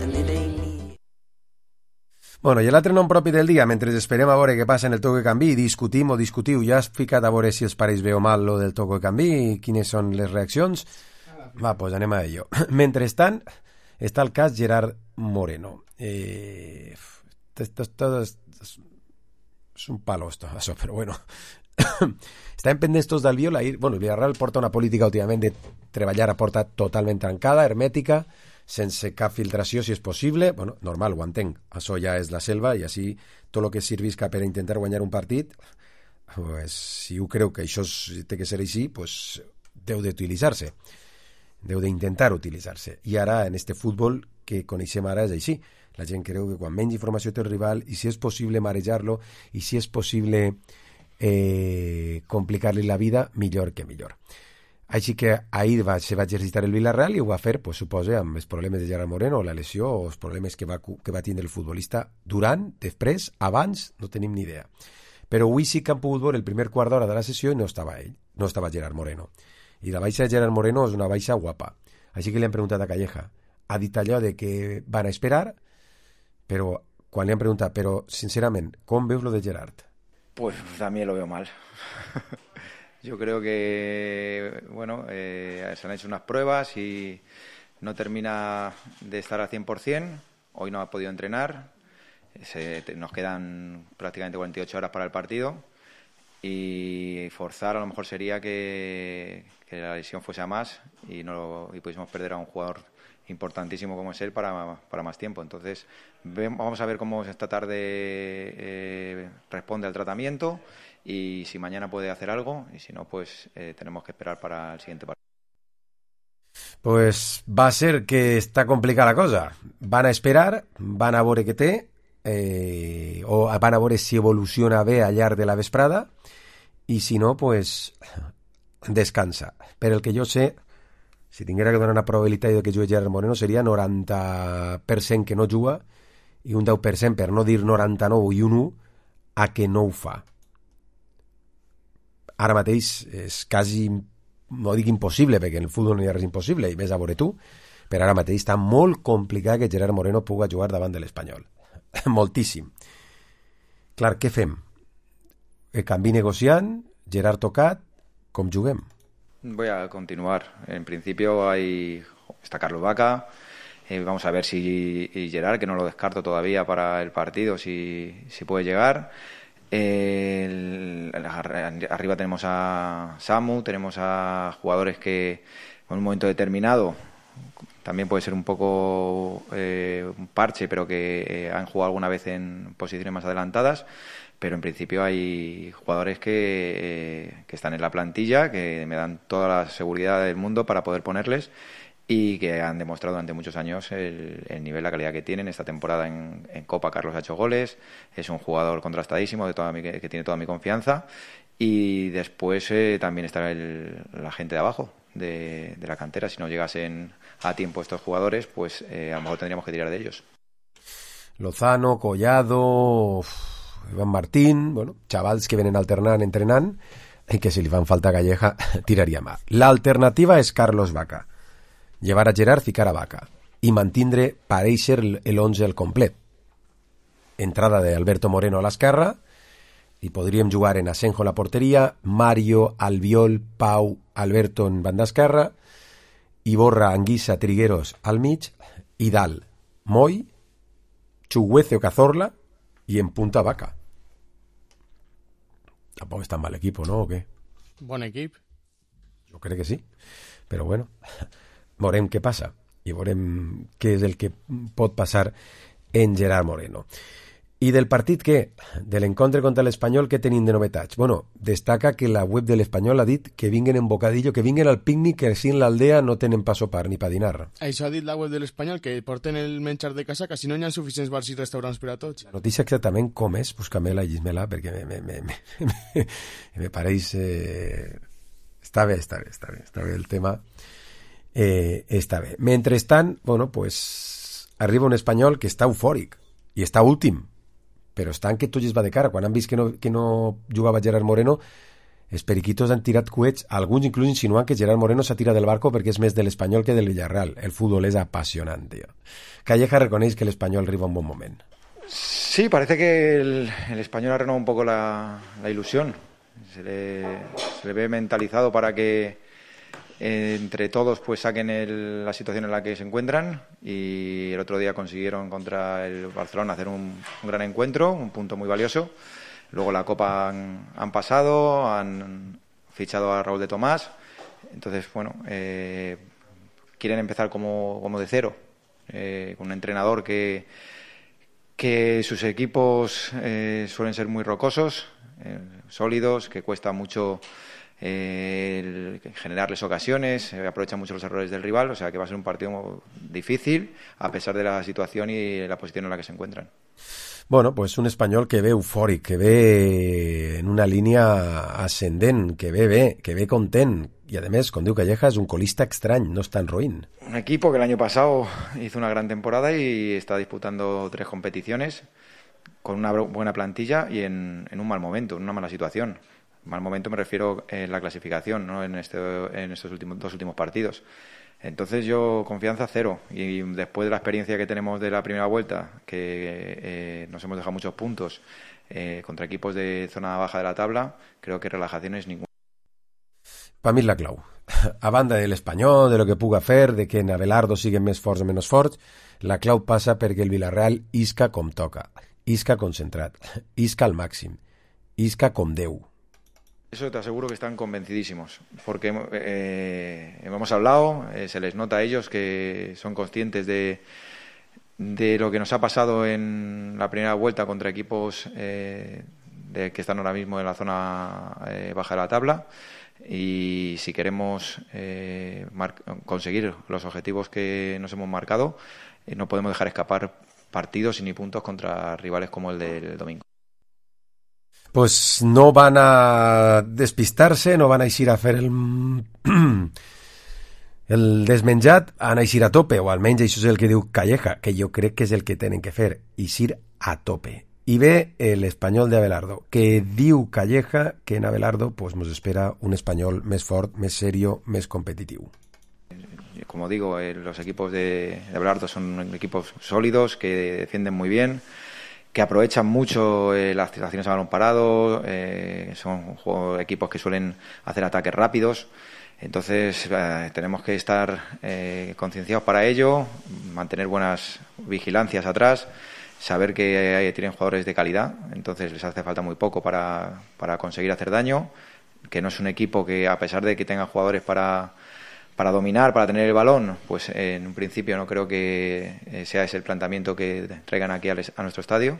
Bueno, i l'altre nom propi del dia, mentre esperem a veure què passa en el toque canvi, discutim o discutiu, ja has ficat a veure si els pareix bé o mal lo del toque canvi i quines són les reaccions. Va, pues anem a ello. Mentrestant, està el cas Gerard Moreno. Eh, esto, esto es, es un palo esto, eso, pero bueno. Estem pendents tots del Viola. Bueno, el Villarreal porta una política últimament de treballar a porta totalment tancada, hermètica, sense cap filtració si és possible. Bueno, normal, ho entenc. Això ja és la selva i així tot el que servisca per intentar guanyar un partit, pues, si ho creu que això té que ser així, pues, deu d'utilitzar-se. Deu d'intentar utilitzar-se. I ara, en este futbol que coneixem ara, és així. La gent creu que quan menys informació té el rival, i si és possible marejar-lo, i si és possible eh, complicar-li la vida, millor que millor. Així que ahir va, se va exercitar el Villarreal i ho va fer, pues, suposa, amb els problemes de Gerard Moreno, la lesió o els problemes que va, que va tindre el futbolista durant, després, abans, no tenim ni idea. Però avui sí que han pogut veure el primer quart d'hora de la sessió i no estava ell, no estava Gerard Moreno. I la baixa de Gerard Moreno és una baixa guapa. Així que li han preguntat a Calleja. Ha dit allò de que van a esperar, però quan li han preguntat, però sincerament, com veus lo de Gerard? Pues también lo veo mal. Yo creo que, bueno, eh, se han hecho unas pruebas y no termina de estar al cien por ciento. Hoy no ha podido entrenar. Se, nos quedan prácticamente cuarenta y ocho horas para el partido. Y forzar a lo mejor sería que, que la lesión fuese a más y, no, y pudiésemos perder a un jugador importantísimo como es él para, para más tiempo. Entonces, vamos a ver cómo esta tarde eh, responde al tratamiento y si mañana puede hacer algo y si no, pues eh, tenemos que esperar para el siguiente partido. Pues va a ser que està complicada la cosa. Van a esperar, van a veure què té, eh, o van a veure si evoluciona bé al llarg de la vesprada i si no, pues descansa. Per el que jo sé, si tinguera que donar una probabilitat de que jugui Gerard Moreno seria noranta per cent que no juga i un deu per cent, per no dir noranta-nou i un u, a que no ho fa. Ara mateix és quasi no dic impossible, perquè en el futbol no hi ha res impossible, i més a veure tu, però ara mateix està molt complicat que Gerard Moreno pugui jugar davant de l'Espanyol. Moltíssim. Clar, què fem? El canvi negociant, Gerard tocat, com juguem? Voy a continuar. En principio hay está Carlos Vaca. Eh, vamos a ver si y Gerard, que no lo descarto todavía para el partido, si, si puede llegar. Eh, el, arriba tenemos a Samu, tenemos a jugadores que en un momento determinado también puede ser un poco eh, un parche, pero que eh, han jugado alguna vez en posiciones más adelantadas. Pero en principio hay jugadores que, eh, que están en la plantilla, que me dan toda la seguridad del mundo para poder ponerles y que han demostrado durante muchos años el, el nivel, la calidad que tienen. Esta temporada en, en Copa Carlos ha hecho goles, es un jugador contrastadísimo de toda mi, que tiene toda mi confianza. Y después eh, también está el, la gente de abajo, de, de la cantera. Si no llegasen a tiempo estos jugadores, pues eh, a lo mejor tendríamos que tirar de ellos. Lozano, Collado, Iván Martín, bueno, chavals que venen alternant, entrenant, i que si li fan falta Calleja, tiraria mà. L'alternativa és Carlos Vaca. Llevar a Gerard, ficar a Vaca. I mantindre, pareixer, l'onze al complet. Entrada d'Alberto Moreno a l'esquerra, i podríem jugar en Asenjo a la porteria, Mario, Albiol, Pau, Alberto en banda esquerra, Iborra, Anguissa, Trigueros al mig, i dalt, Moy, Chuguece o Cazorla, y en punta Vaca. Tampoco es tan mal equipo, ¿no? ¿O qué? Buen equipo. Yo creo que sí. Pero bueno, veurem què passa. I veurem què és el que pot passar en Gerard Moreno. I del partit què? De l'encontre contra l'Espanyol, què tenim de novetats? Bueno, destaca que la web de l'Espanyol ha dit que vinguen en bocadillo, que vinguen al pícnic, que així en l'aldea no tenen pa sopar ni pa dinar. Això ha dit la web de l'Espanyol, que porten el menjar de casa, que si no hi ha suficients bars i restaurants per a tots. La notícia exactament com és, busca-me-la i llis-me-la, perquè me, me, me, me, me pareix... Eh... Està bé, està bé, està bé, està bé el tema. Eh, està bé. Mentrestant, bueno, pues arriba un Espanyol que està eufòric i està últim, però estan que tot es va de cara. Quan han vist que no, que no jugava Gerard Moreno, els periquitos han tirat coets, alguns inclús insinuant que Gerard Moreno s'ha tirat del barco perquè és més de l'Espanyol que del Villarreal. El fútbol és apassionant, tío. Calleja reconeix que l'Espanyol arriba un bon moment. Sí, parece que el, el Español ha renovado un poco la, la ilusión. Se le, se le ve mentalizado para que eh, entre todos pues saquen el, la situación en la que se encuentran, y el otro día consiguieron contra el Barcelona hacer un, un gran encuentro, un punto muy valioso. Luego la Copa han, han pasado, han fichado a Raúl de Tomás. Entonces, bueno, eh, quieren empezar como, como de cero, eh, con un entrenador que, que sus equipos eh, suelen ser muy rocosos, eh, sólidos, que cuesta mucho eh, el generarles ocasiones, eh, aprovechan mucho los errores del rival, o sea que va a ser un partido difícil a pesar de la situación y la posición en la que se encuentran. Bueno, pues un Espanyol que ve eufòric, que ve en una línia ascendent, que ve bé, que ve content, y además, com diu Calleja, es un colista extraño, no está en ruin. Un equipo que el año pasado hizo una gran temporada y está disputando tres competiciones con una buena plantilla y en, en un mal momento, en una mala situación. Mal momento me refiero en la clasificación, no en, este, en estos últimos, dos últimos partidos. Entonces yo confianza cero, y después de la experiencia que tenemos de la primera vuelta, que eh, nos hemos dejado muchos puntos eh, contra equipos de zona baja de la tabla, creo que relajación es ninguna. Per mi és la clau. A banda de l'Espanyol, de lo que puga fer, de que en Abelardo siguin més forts o menys forts, la clau passa perquè el Villarreal isca com toca, isca concentrat, isca al màxim, isca com Déu. Eso te aseguro que están convencidísimos, porque eh, hemos hablado, eh, se les nota a ellos que son conscientes de, de lo que nos ha pasado en la primera vuelta contra equipos eh, de, que están ahora mismo en la zona eh, baja de la tabla, y si queremos eh, conseguir los objetivos que nos hemos marcado, eh, no podemos dejar escapar partidos ni puntos contra rivales como el del domingo. Pues no van a despistar-se, no van a eixir a fer el, el desmenjat, han a eixir a tope, o almenys això és el que diu Calleja, que jo crec que és el que tenen que fer, eixir a tope. i ve l'Espanyol d'Abelardo, que diu Calleja que en Abelardo pues, nos espera un Espanyol més fort, més serio, més competitiu. Como digo, eh, los equipos de, de Abelardo son equipos sólidos, que defienden muy bien, que aprovechan mucho eh, las situaciones a balón parado, eh, son juego, equipos que suelen hacer ataques rápidos. Entonces eh, tenemos que estar eh, concienciados para ello, mantener buenas vigilancias atrás, saber que eh, tienen jugadores de calidad, entonces les hace falta muy poco para, para conseguir hacer daño, que no es un equipo que, a pesar de que tenga jugadores para, para dominar, para tener el balón, pues eh, en un principio no creo que eh, sea ese el planteamiento que traigan aquí a, les, a nuestro estadio.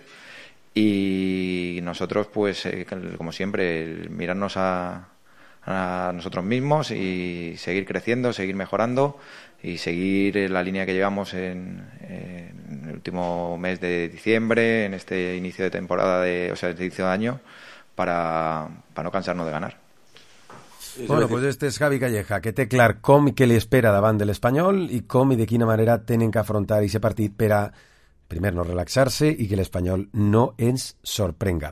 Y nosotros, pues, eh, como siempre, mirarnos a a nosotros mismos y seguir creciendo, seguir mejorando y seguir la línea que llevamos en, en el último mes de diciembre, en este inicio de temporada, de, o sea, este inicio de año, para, para no cansarnos de ganar. Bueno, pues este és Javi Calleja, que té clar com i què li espera davant de l'Espanyol i com i de quina manera tenen que afrontar aquest partit per a, primer, no relaxar-se i que l'Espanyol no ens sorprenga.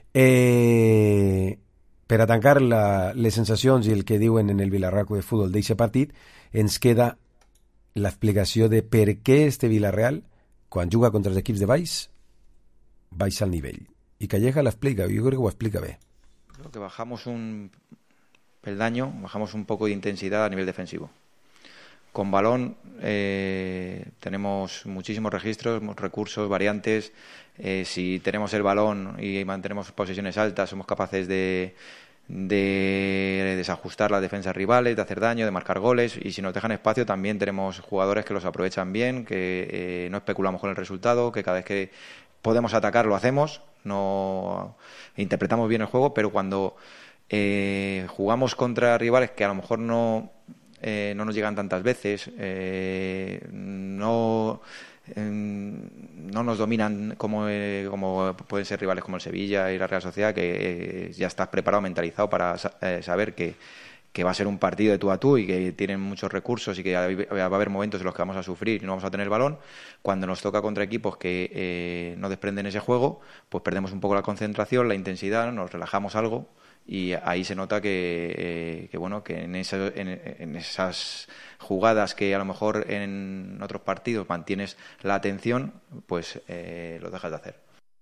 Eh... Per a tancar la, les sensacions i el que diuen en el Villarreal de Futbol d'aquest partit, ens queda l'explicació de per què este Villarreal, quan juga contra els equips de baix, baixa el nivell. I Calleja l'explica, jo crec que ho explica bé. Creo que bajamos un peldaño, bajamos un poco de intensidad a nivel defensivo. Con balón eh, tenemos muchísimos registros, recursos, variantes. Eh, si tenemos el balón y mantenemos posiciones altas, somos capaces de, de desajustar las defensas rivales, de hacer daño, de marcar goles. Y si nos dejan espacio, también tenemos jugadores que los aprovechan bien, que eh, no especulamos con el resultado, que cada vez que podemos atacar lo hacemos, no interpretamos bien el juego, pero cuando eh, jugamos contra rivales que a lo mejor no... Eh, no nos llegan tantas veces, eh, no, eh, no nos dominan como, eh, como pueden ser rivales como el Sevilla y la Real Sociedad, que eh, ya estás preparado, mentalizado para eh, saber que, que va a ser un partido de tú a tú y que tienen muchos recursos y que va a haber momentos en los que vamos a sufrir y no vamos a tener el balón. Cuando nos toca contra equipos que eh, no desprenden ese juego, pues perdemos un poco la concentración, la intensidad, nos relajamos algo. Y ahí se nota que, eh, que bueno, que en, esa, en, en esas jugadas que a lo mejor en otros partidos mantienes la atención, pues eh, lo dejas de hacer.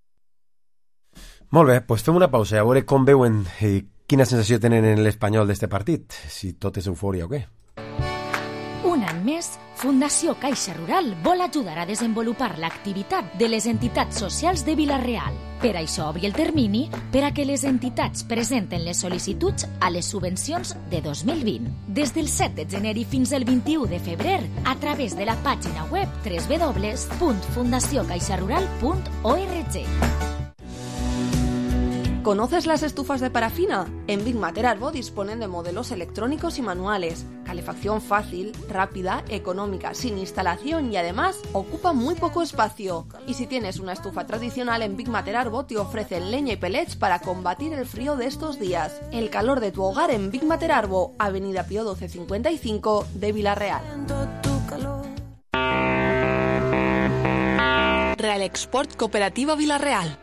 Molt bé, doncs fem una pausa a veure com veuen i quina sensació tenen en l'Espanyol d'este partit, si tot és eufòria o què. Un any més, Fundació Caixa Rural vol ajudar a desenvolupar l'activitat de les entitats socials de Vila-real. Per això obri el termini per a que les entitats presenten les sol·licituds a les subvencions de dos mil vint. Des del set de gener i fins al vint-i-u de febrer, a través de la pàgina web doble u doble u doble u punt fundació caixa rural punt org. ¿Conoces las estufas de parafina? En Big Mater Arbo disponen de modelos electrónicos y manuales, calefacción fácil, rápida, económica, sin instalación y además ocupa muy poco espacio. Y si tienes una estufa tradicional, en Big Mater Arbo te ofrecen leña y pellets para combatir el frío de estos días. El calor de tu hogar en Big Mater Arbo, Avenida Pío doce cincuenta y cinco de Vila-real. Real Export Cooperativa Vila-real.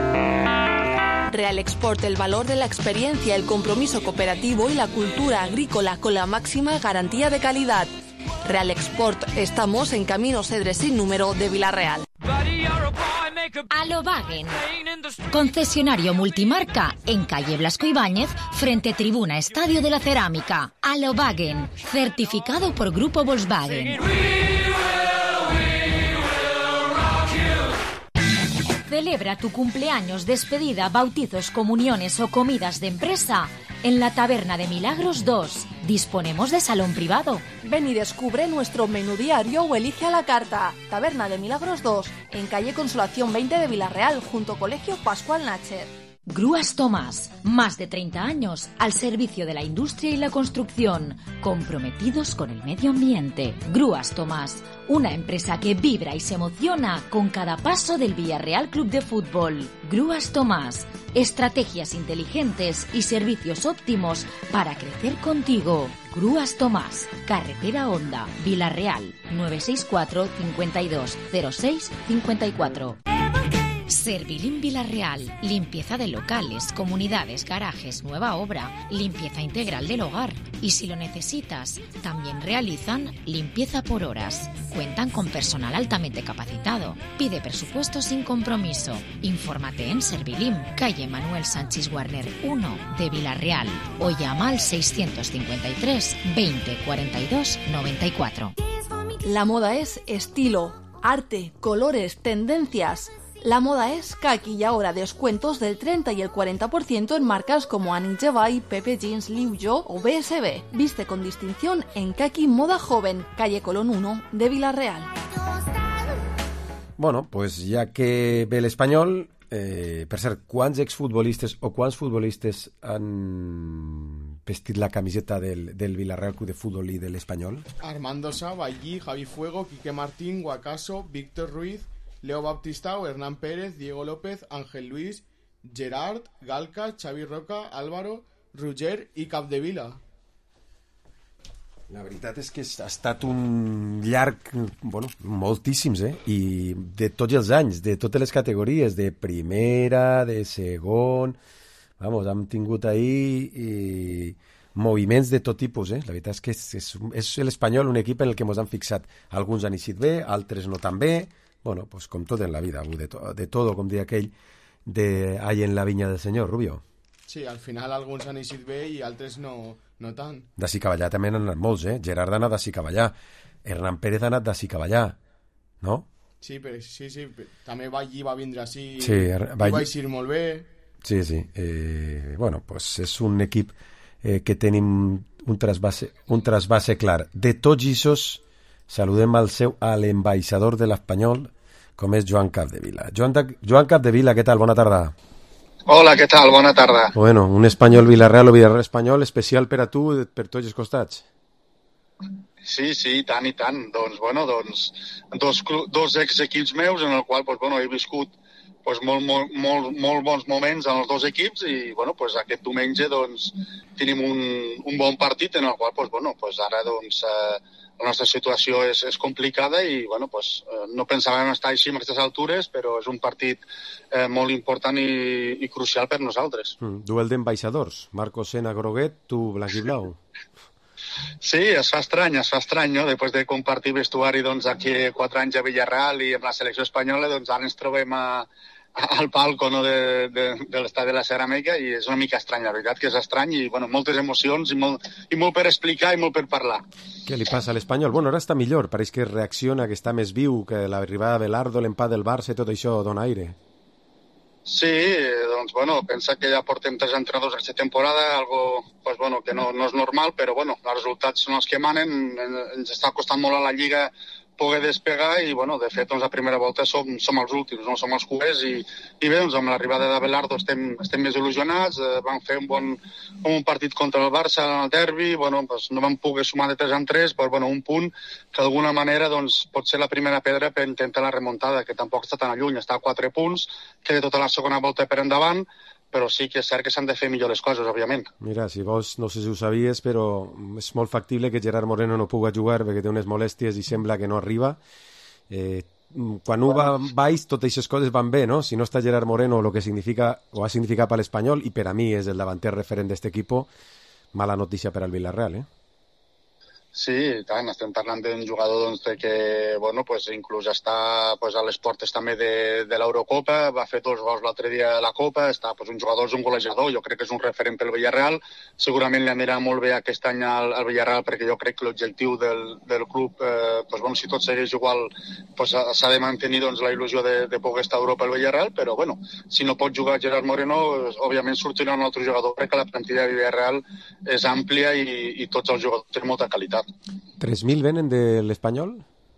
Real Export, el valor de la experiencia, el compromiso cooperativo y la cultura agrícola con la máxima garantía de calidad. Real Export, estamos en Camino Cedre sin número de Vila-real. Alobagen, concesionario multimarca en calle Blasco Ibáñez, frente Tribuna Estadio de la Cerámica. Alobagen, certificado por Grupo Volkswagen. Celebra tu cumpleaños, despedida, bautizos, comuniones o comidas de empresa en la Taberna de Milagros dos. Disponemos de salón privado. Ven y descubre nuestro menú diario o elige a la carta. Taberna de Milagros dos, en calle Consolación veinte de Vila-real, junto Colegio Pascual Nacher. Grúas Tomás, más de treinta años al servicio de la industria y la construcción, comprometidos con el medio ambiente. Grúas Tomás, una empresa que vibra y se emociona con cada paso del Villarreal Club de Fútbol. Grúas Tomás, estrategias inteligentes y servicios óptimos para crecer contigo. Grúas Tomás, Carretera Honda, Vila-real, nueve seis cuatro, cincuenta y dos, cero seis, cincuenta y cuatro. Servilim Villarreal, limpieza de locales, comunidades, garajes, nueva obra, limpieza integral del hogar. Y si lo necesitas, también realizan limpieza por horas. Cuentan con personal altamente capacitado. Pide presupuesto sin compromiso. Infórmate en Servilim, calle Manuel Sánchez Warner uno de Villarreal o llama al seiscientos cincuenta y tres veinte cuarenta y dos noventa y cuatro. La moda es estilo, arte, colores, tendencias. La moda es que aquí y ahora descuentos del treinta y el cuarenta por ciento en marcas como Annie Jevay, Pepe Jeans, Liu Yo o B S B. Viste con distinción en Kaki Moda Joven, calle Colón uno de Villarreal. Bueno, pues ja que ve l'Espanyol, eh, per cert, quants exfutbolistes o quants futbolistes han vestit la camiseta del, del Villarreal Club de Fútbol i de l'Espanyol? Armando Sá, Ballí, Javi Fuego, Quique Martín, Guacaso, Víctor Ruiz, Leo Baptistao, Hernán Pérez, Diego López, Ángel Luis, Gerard, Galca, Xavi Roca, Álvaro, Roger i Capdevila. La veritat és que ha estat un llarg, bueno, moltíssims, eh? I de tots els anys, de totes les categories, de primera, de segon... Vamos, hem tingut ahir i moviments de tot tipus, eh? La veritat és que és, és, és l'Espanyol un equip en el que ens han fixat. Alguns han eixit bé, altres no tan bé. Bueno, pues com tot en la vida, de, to, de todo, com diria aquell, de hay en la viña del senyor, Rubio. Sí, al final alguns han eixit bé i altres no, no tant. D'ací Cavallà també han anat molts, eh? Gerard ha anat d'ací Cavallà, Hernán Pérez ha anat d'ací Cavallà, no? Sí, però sí, sí, també Ballí va vindre així, sí, Ballí... va eixir molt bé. Sí, sí. Eh, bueno, pues és un equip eh, que tenim un trasbase, un trasbase clar. De tots ixos, saludem al seu, a l'ambaixador de l'Espanyol, com és Joan Capdevila. Joan, de, Joan Capdevila, què tal? Bona tarda. Hola, què tal? Bona tarda. Bueno, un espanyol Villarreal o Villarreal espanyol especial per a tu, per tots els costats. Sí, sí, tant i tant. Doncs, bueno, doncs, dos, dos ex-equips meus en el qual, doncs, bueno, he viscut pues, molt, molt, molt, molt bons moments en els dos equips i bueno, pues, aquest diumenge doncs, tenim un, un bon partit en el qual pues, bueno, pues, ara doncs, eh, la nostra situació és, és complicada i bueno, pues, eh, no pensàvem estar així a aquestes altures, però és un partit eh, molt important i, i crucial per nosaltres. Mm, duel d'ambaixadors, Marcos Sena Groguet, tu blanc i blau. Sí, es fa estrany, es fa estrany, no? Després de compartir vestuari doncs, aquí quatre anys a Villarreal i amb la selecció espanyola, doncs ara ens trobem a, al palco, no, de, de, de l'estadi de la Ceràmica i és una mica estrany, la veritat que és estrany i bueno, moltes emocions i molt, i molt per explicar i molt per parlar. Què li passa a l'Espanyol? Bueno, ara està millor, pareix que reacciona, que està més viu, que l'arribada de Belardo, l'empat del Barça i tot això dona aire. Sí, doncs bueno, pensa que ja portem tres entrenadors aquesta temporada, algo pues, bueno, que no, no és normal, però bueno, els resultats són els que manen, ens està costant molt a la Lliga poder despegar i, bueno, de fet, doncs, a primera volta som, som els últims, no som els cuers i, i bé, doncs, amb l'arribada de Belardo estem, estem més il·lusionats, eh, vam fer un bon un partit contra el Barça en el derbi, bueno, doncs, no vam poder sumar de tres en tres, però bueno, un punt que d'alguna manera doncs, pot ser la primera pedra per intentar la remuntada, que tampoc està tan lluny, està a quatre punts, queda tota la segona volta per endavant, però sí que és cert que s'han de fer millor les coses, òbviament. Mira, si vos, no sé si ho sabies, però és molt factible que Gerard Moreno no pugui jugar perquè té unes molèsties i sembla que no arriba. Eh, quan ho va baix, totes aquestes coses van bé, no? Si no està Gerard Moreno, lo que significa, o ha significat per l'Espanyol, i per a mi és el davanter referent d'aquest equip, mala notícia per al Villarreal, eh? Sí, tant, estem parlant d'un jugador doncs, de que bueno, pues, inclús està pues, a les portes també de, de l'Eurocopa, va fer dos gols l'altre dia a la Copa, està pues, un jugador, és un golejador, jo crec que és un referent pel Villarreal, segurament li anirà molt bé aquest any al, al Villarreal perquè jo crec que l'objectiu del, del club, eh, pues, bueno, si tot segueix igual, pues, s'ha de mantenir doncs, la il·lusió de, de poder estar a Europa al Villarreal, però bueno, si no pot jugar Gerard Moreno, òbviament sortirà un altre jugador, perquè la plantilla de Villarreal és àmplia i, i tots els jugadors tenen molta qualitat. tres mil venen de l'Espanyol?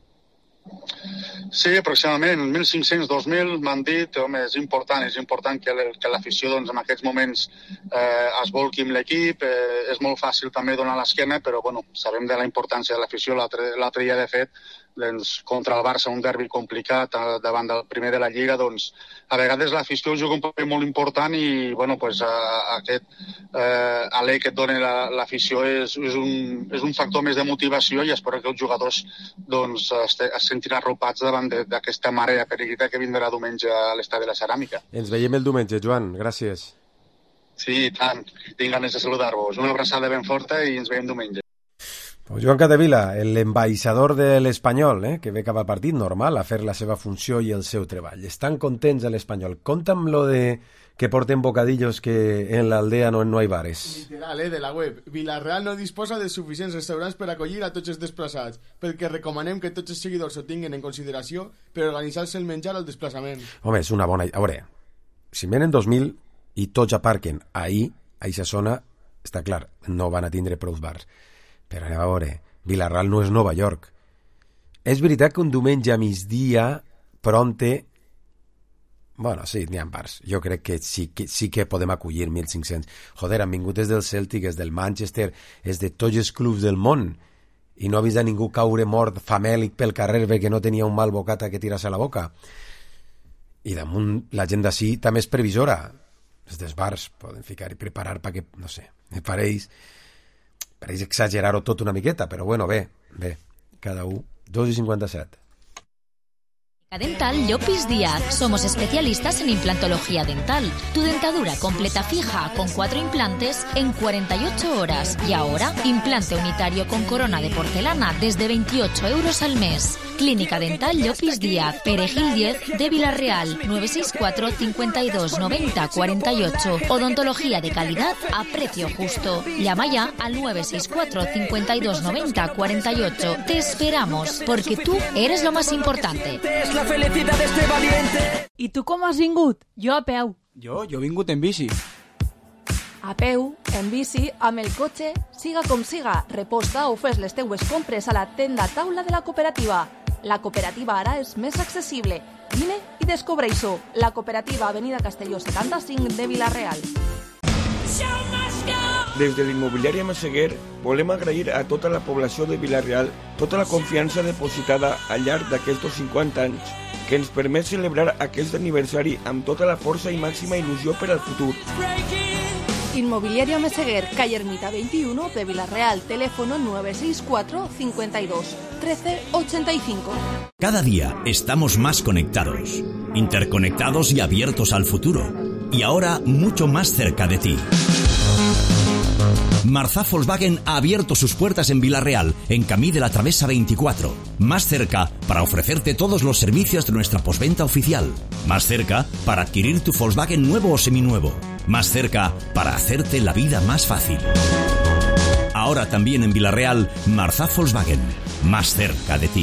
Sí, aproximadament mil cinc-cents, dos mil m'han dit, home, és important, és important que, que l'afició doncs, en aquests moments eh, es volqui amb l'equip, eh, és molt fàcil també donar l'esquena, però bueno, sabem de la importància de l'afició, l'altre dia de fet doncs, contra el Barça, un derbi complicat eh, davant del primer de la Lliga, doncs a vegades l'afició juga un paper molt important i bueno, pues, a, a aquest eh, alè que et dona la, l'afició és, és, un, és un factor més de motivació i espero que els jugadors doncs, es, es sentin arropats davant de, d'aquesta marea peregrina que vindrà diumenge a l'Estadi de la Ceràmica. Ens veiem el diumenge, Joan. Gràcies. Sí, i tant. Tinc ganes de saludar-vos. Una abraçada ben forta i ens veiem diumenge. Pues Joan Capdevila, l'embaixador de l'Espanyol, eh, que ve cap al partit normal a fer la seva funció i el seu treball. Estan contents a l'Espanyol. Conta'm lo de que porten bocadillos que en l'aldea no, no hi bares. Literal, eh, de la web. Villarreal no disposa de suficients restaurants per acollir a tots els desplaçats, perquè recomanem que tots els seguidors ho tinguin en consideració per organitzar-se el menjar al desplaçament. Home, és una bona... A veure, si venen dos mil i tots aparquen ahir, a aquesta zona, està clar, no van a tindre prou bars. Però anem a veure, Vilarreal no és Nova York. És veritat que un diumenge a migdia, pronte... Bueno, sí, n'hi ha bars. Jo crec que sí, que sí que podem acollir mil cinc-cents. Joder, han vingut des del Celtic, des del Manchester, és de tots els clubs del món. I no ha vist a ningú caure mort famèlic pel carrer perquè no tenia un mal bocata que tirar-se a la boca. I damunt la gent d'ací també és previsora. Els dels bars poden ficar i preparar perquè, no sé, me pareix... Pareix exagerar-ho tot una miqueta, però bueno, bé, bé, cada un, dos i cinquanta-set. Dental Llopis Díaz. Somos especialistas en implantología dental. Tu dentadura completa fija con cuatro implantes en cuarenta y ocho horas. Y ahora, implante unitario con corona de porcelana desde veintiocho euros al mes. Clínica Dental Llopis Díaz, Perejil diez de Villarreal, nueve seis cuatro, cincuenta y dos, noventa, cuarenta y ocho. Odontología de calidad a precio justo. Llama ya al nueve seis cuatro, cincuenta y dos, noventa, cuarenta y ocho. Te esperamos, porque tú eres lo más importante. La felicidad de este valiente. I tu com has vingut? Jo a peu. Jo? Jo he vingut en bici. A peu, en bici, amb el cotxe, siga com siga, reposta o fes les teues compres a la tenda taula de la cooperativa. La cooperativa ara és més accessible. Vine i descobreix-ho. La cooperativa Avenida Castelló setanta-cinc de Vilareal. Des de l'immobiliària Massaguer volem agrair a tota la població de Vilareal tota la confiança depositada al llarg d'aquests cinquanta anys que ens permet celebrar aquest aniversari amb tota la força i màxima il·lusió per al futur. Inmobiliaria Meseguer, calle Ermita veintiuno de Vilareal, teléfono nueve seis cuatro, cincuenta y dos, trece, ochenta y cinco. Cada día estamos más conectados, interconectados y abiertos al futuro. Y ahora mucho más cerca de ti. Marzá Volkswagen ha abierto sus puertas en Vilareal, en Camí de la Travesa veinticuatro. Más cerca para ofrecerte todos los servicios de nuestra postventa oficial. Más cerca para adquirir tu Volkswagen nuevo o seminuevo. Más cerca para hacerte la vida más fácil. Ahora también en Vilareal, Marzá Volkswagen. Más cerca de ti.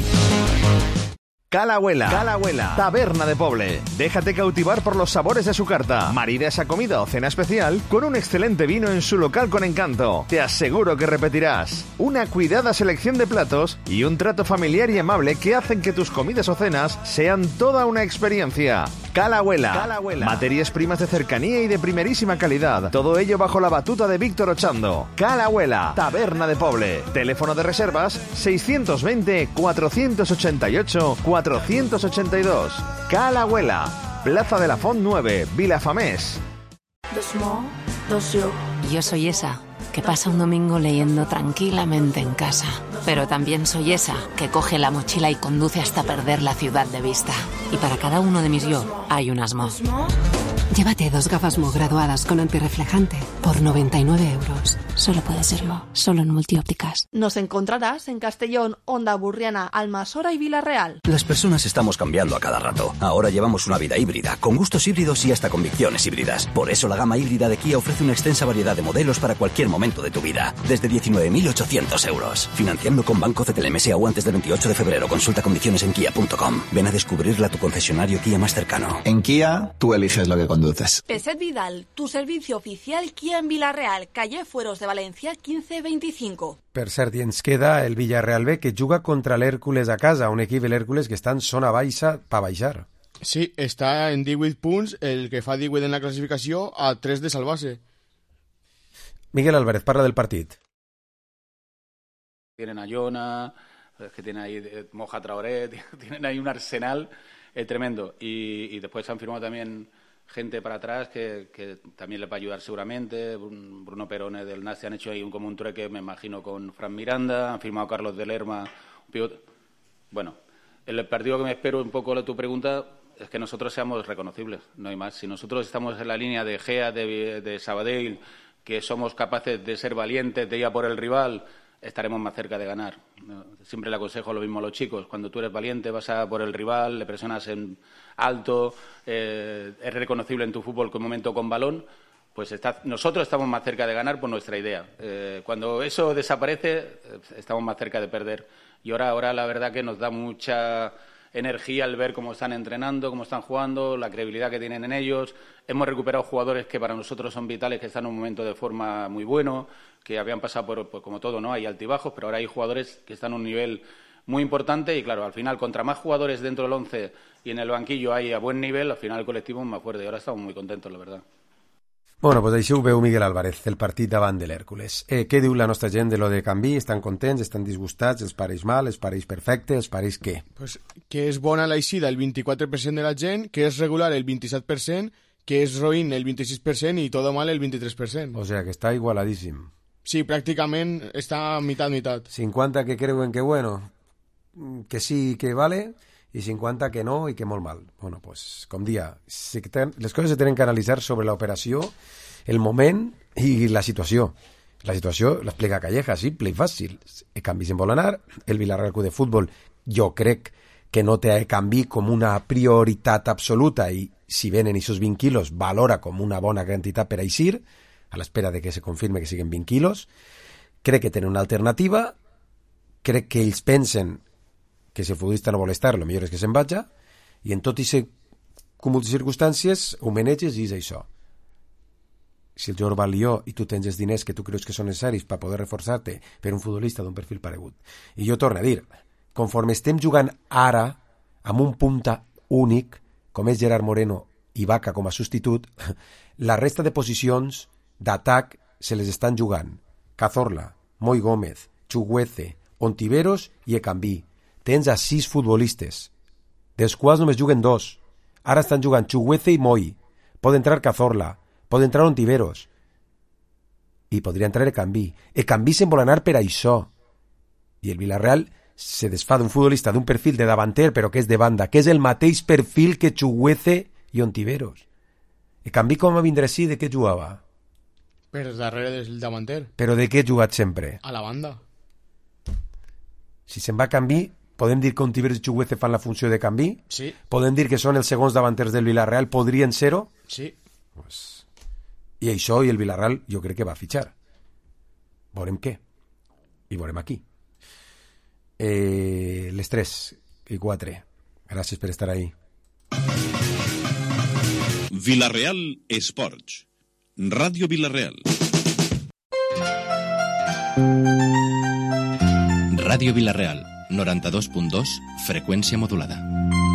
Calahuela, Calahuela, taberna de Poble. Déjate cautivar por los sabores de su carta. Marida esa comida o cena especial con un excelente vino en su local con encanto. Te aseguro que repetirás. Una cuidada selección de platos y un trato familiar y amable que hacen que tus comidas o cenas sean toda una experiencia. Calahuela, Calahuela. Materias primas de cercanía y de primerísima calidad. Todo ello bajo la batuta de Víctor Ochando. Calahuela, taberna de Poble. Teléfono de reservas seiscientos veinte, cuatrocientos ochenta y ocho, cuatrocientos ochenta y dos. Calahuela, Plaza de la Font nueve, Vilafamés. Dos mo, dos yo. Yo soy esa que pasa un domingo leyendo tranquilamente en casa. Pero también soy esa que coge la mochila y conduce hasta perder la ciudad de vista. Y para cada uno de mis yo hay unas mo. Llévate dos gafas Mo graduadas con antirreflejante por noventa y nueve euros. Solo puede ser Mo, solo en Multiópticas. Nos encontrarás en Castellón, Onda Burriana, Almasora y Vilareal. Las personas estamos cambiando a cada rato. Ahora llevamos una vida híbrida, con gustos híbridos y hasta convicciones híbridas. Por eso la gama híbrida de Kia ofrece una extensa variedad de modelos para cualquier momento de tu vida. Desde diecinueve mil ochocientos euros. Financiando con Banco C T L M S o antes del veintiocho de febrero. Consulta condiciones en kia punto com. Ven a descubrirla a tu concesionario Kia más cercano. En Kia, tú eliges lo que conduces. Peset Vidal, tu servicio oficial Kia en Vilareal, calle Fueros de Valencia quince veinticinco. Per cert, i ens queda el Villarreal B, que juga contra l'Hèrcules a casa, un equip, l'Hèrcules, que està en zona baixa per baixar. Sí, està en divuit punts, el que fa divuit en la classificació, a tres de salvar-se. Miguel Álvarez, parla del partit. Tienen a Jona, Es que tienen ahí eh, Moja Traoré, tienen ahí un arsenal eh, tremendo. Y, y después han firmado también gente para atrás que, que también les va a ayudar seguramente. Bruno Perone del Nasty han hecho ahí un, como un trueque, me imagino, con Fran Miranda. Han firmado Carlos de Lerma. Un pivote. Bueno, el partido que me espero, un poco tu pregunta, es que nosotros seamos reconocibles, no hay más. Si nosotros estamos en la línea de Gea, de, de Sabadell, que somos capaces de ser valientes, de ir a por el rival, estaremos más cerca de ganar. Siempre le aconsejo lo mismo a los chicos. Cuando tú eres valiente, vas a por el rival, le presionas en alto, eh, es reconocible en tu fútbol que un momento con balón, pues está, nosotros estamos más cerca de ganar por nuestra idea. Eh, cuando eso desaparece, estamos más cerca de perder. Y ahora, ahora la verdad que nos da mucha energía al ver cómo están entrenando, cómo están jugando, la credibilidad que tienen en ellos. Hemos recuperado jugadores que para nosotros son vitales, que están en un momento de forma muy bueno, que habían pasado por, pues, como todo, ¿no? Hay altibajos, pero ahora hay jugadores que están a un nivel muy importante y, claro, al final, contra más jugadores dentro del once y en el banquillo hay a buen nivel, al final el colectivo es más fuerte y ahora estamos muy contentos, la verdad. Bueno, pues així ho veu Miguel Álvarez, el partit davant de l'Hèrcules. Eh, què diu la nostra gent de lo de Canvi? Estan contents, estan disgustats, els pareix mal, els pareix perfecte, els pareix què? Pues que és bona l'eixida el vint-i-quatre per cent de la gent, que és regular el vint-i-set per cent, que és roïn el vint-i-sis per cent i tot mal el vint-i-tres per cent. O sea, que està igualadíssim. Sí, pràcticament està mitad-mitad. cinquanta que creuen que bueno, que sí que vale, i cinquanta que no i que molt mal. Bueno, pues, com dia, les coses se tenen que analitzar sobre l'operació, el moment i la situació. La situació l'explica Calleja, simple i fàcil. El canvi se'n vol anar, el Villarreal Club de Futbol jo crec que no té canvi com una prioritat absoluta i si venen aquests vint quilos valora com una bona quantitat per eixir, a l'espera de que se confirme que siguin vint quilos. Crec que tenen una alternativa, crec que ells pensen que si el futbolista no vol estar, el millor és que se'n vagi, i en tot aquest cúmul de circumstàncies ho maneges i és això. Si el jugador va al Lió i tu tens els diners que tu creus que són necessaris per poder reforçar-te per un futbolista d'un perfil paregut. I jo torno a dir, conforme estem jugant ara amb un punta únic, com és Gerard Moreno i Vaca com a substitut, la resta de posicions d'atac se les estan jugant. Cazorla, Moi Gómez, Chuguece, Ontiveros i Ecanví. Tens a sis futbolistes, dels quals només juguen dos. Ara estan jugant Chuguece i Moi. Pot entrar Cazorla, pot entrar Ontiveros. I podria entrar Ecanví. Ecanví se'n vol anar per això. I el Villarreal se desfà d'un futbolista d'un perfil de davanter, però que és de banda, que és el mateix perfil que Chuguece i Ontiveros. Ecanví com va vindre així, de què jugava? Per darrere del davanter. Però de què ha jugat sempre? A la banda. Si se'n va a Canví, podem dir que Ontiveros i Chuguece fan la funció de Canví? Sí. Podem dir que són els segons davanters del Villarreal? Podrien ser-ho? Sí. Pues... I això i el Villarreal jo crec que va fitxar. Veurem què. I veurem aquí. Eh, les tres i quatre. Gràcies per estar ahí. Villarreal Esports. Ràdio Villarreal. Ràdio Villarreal, noranta-dos punt dos, freqüència modulada.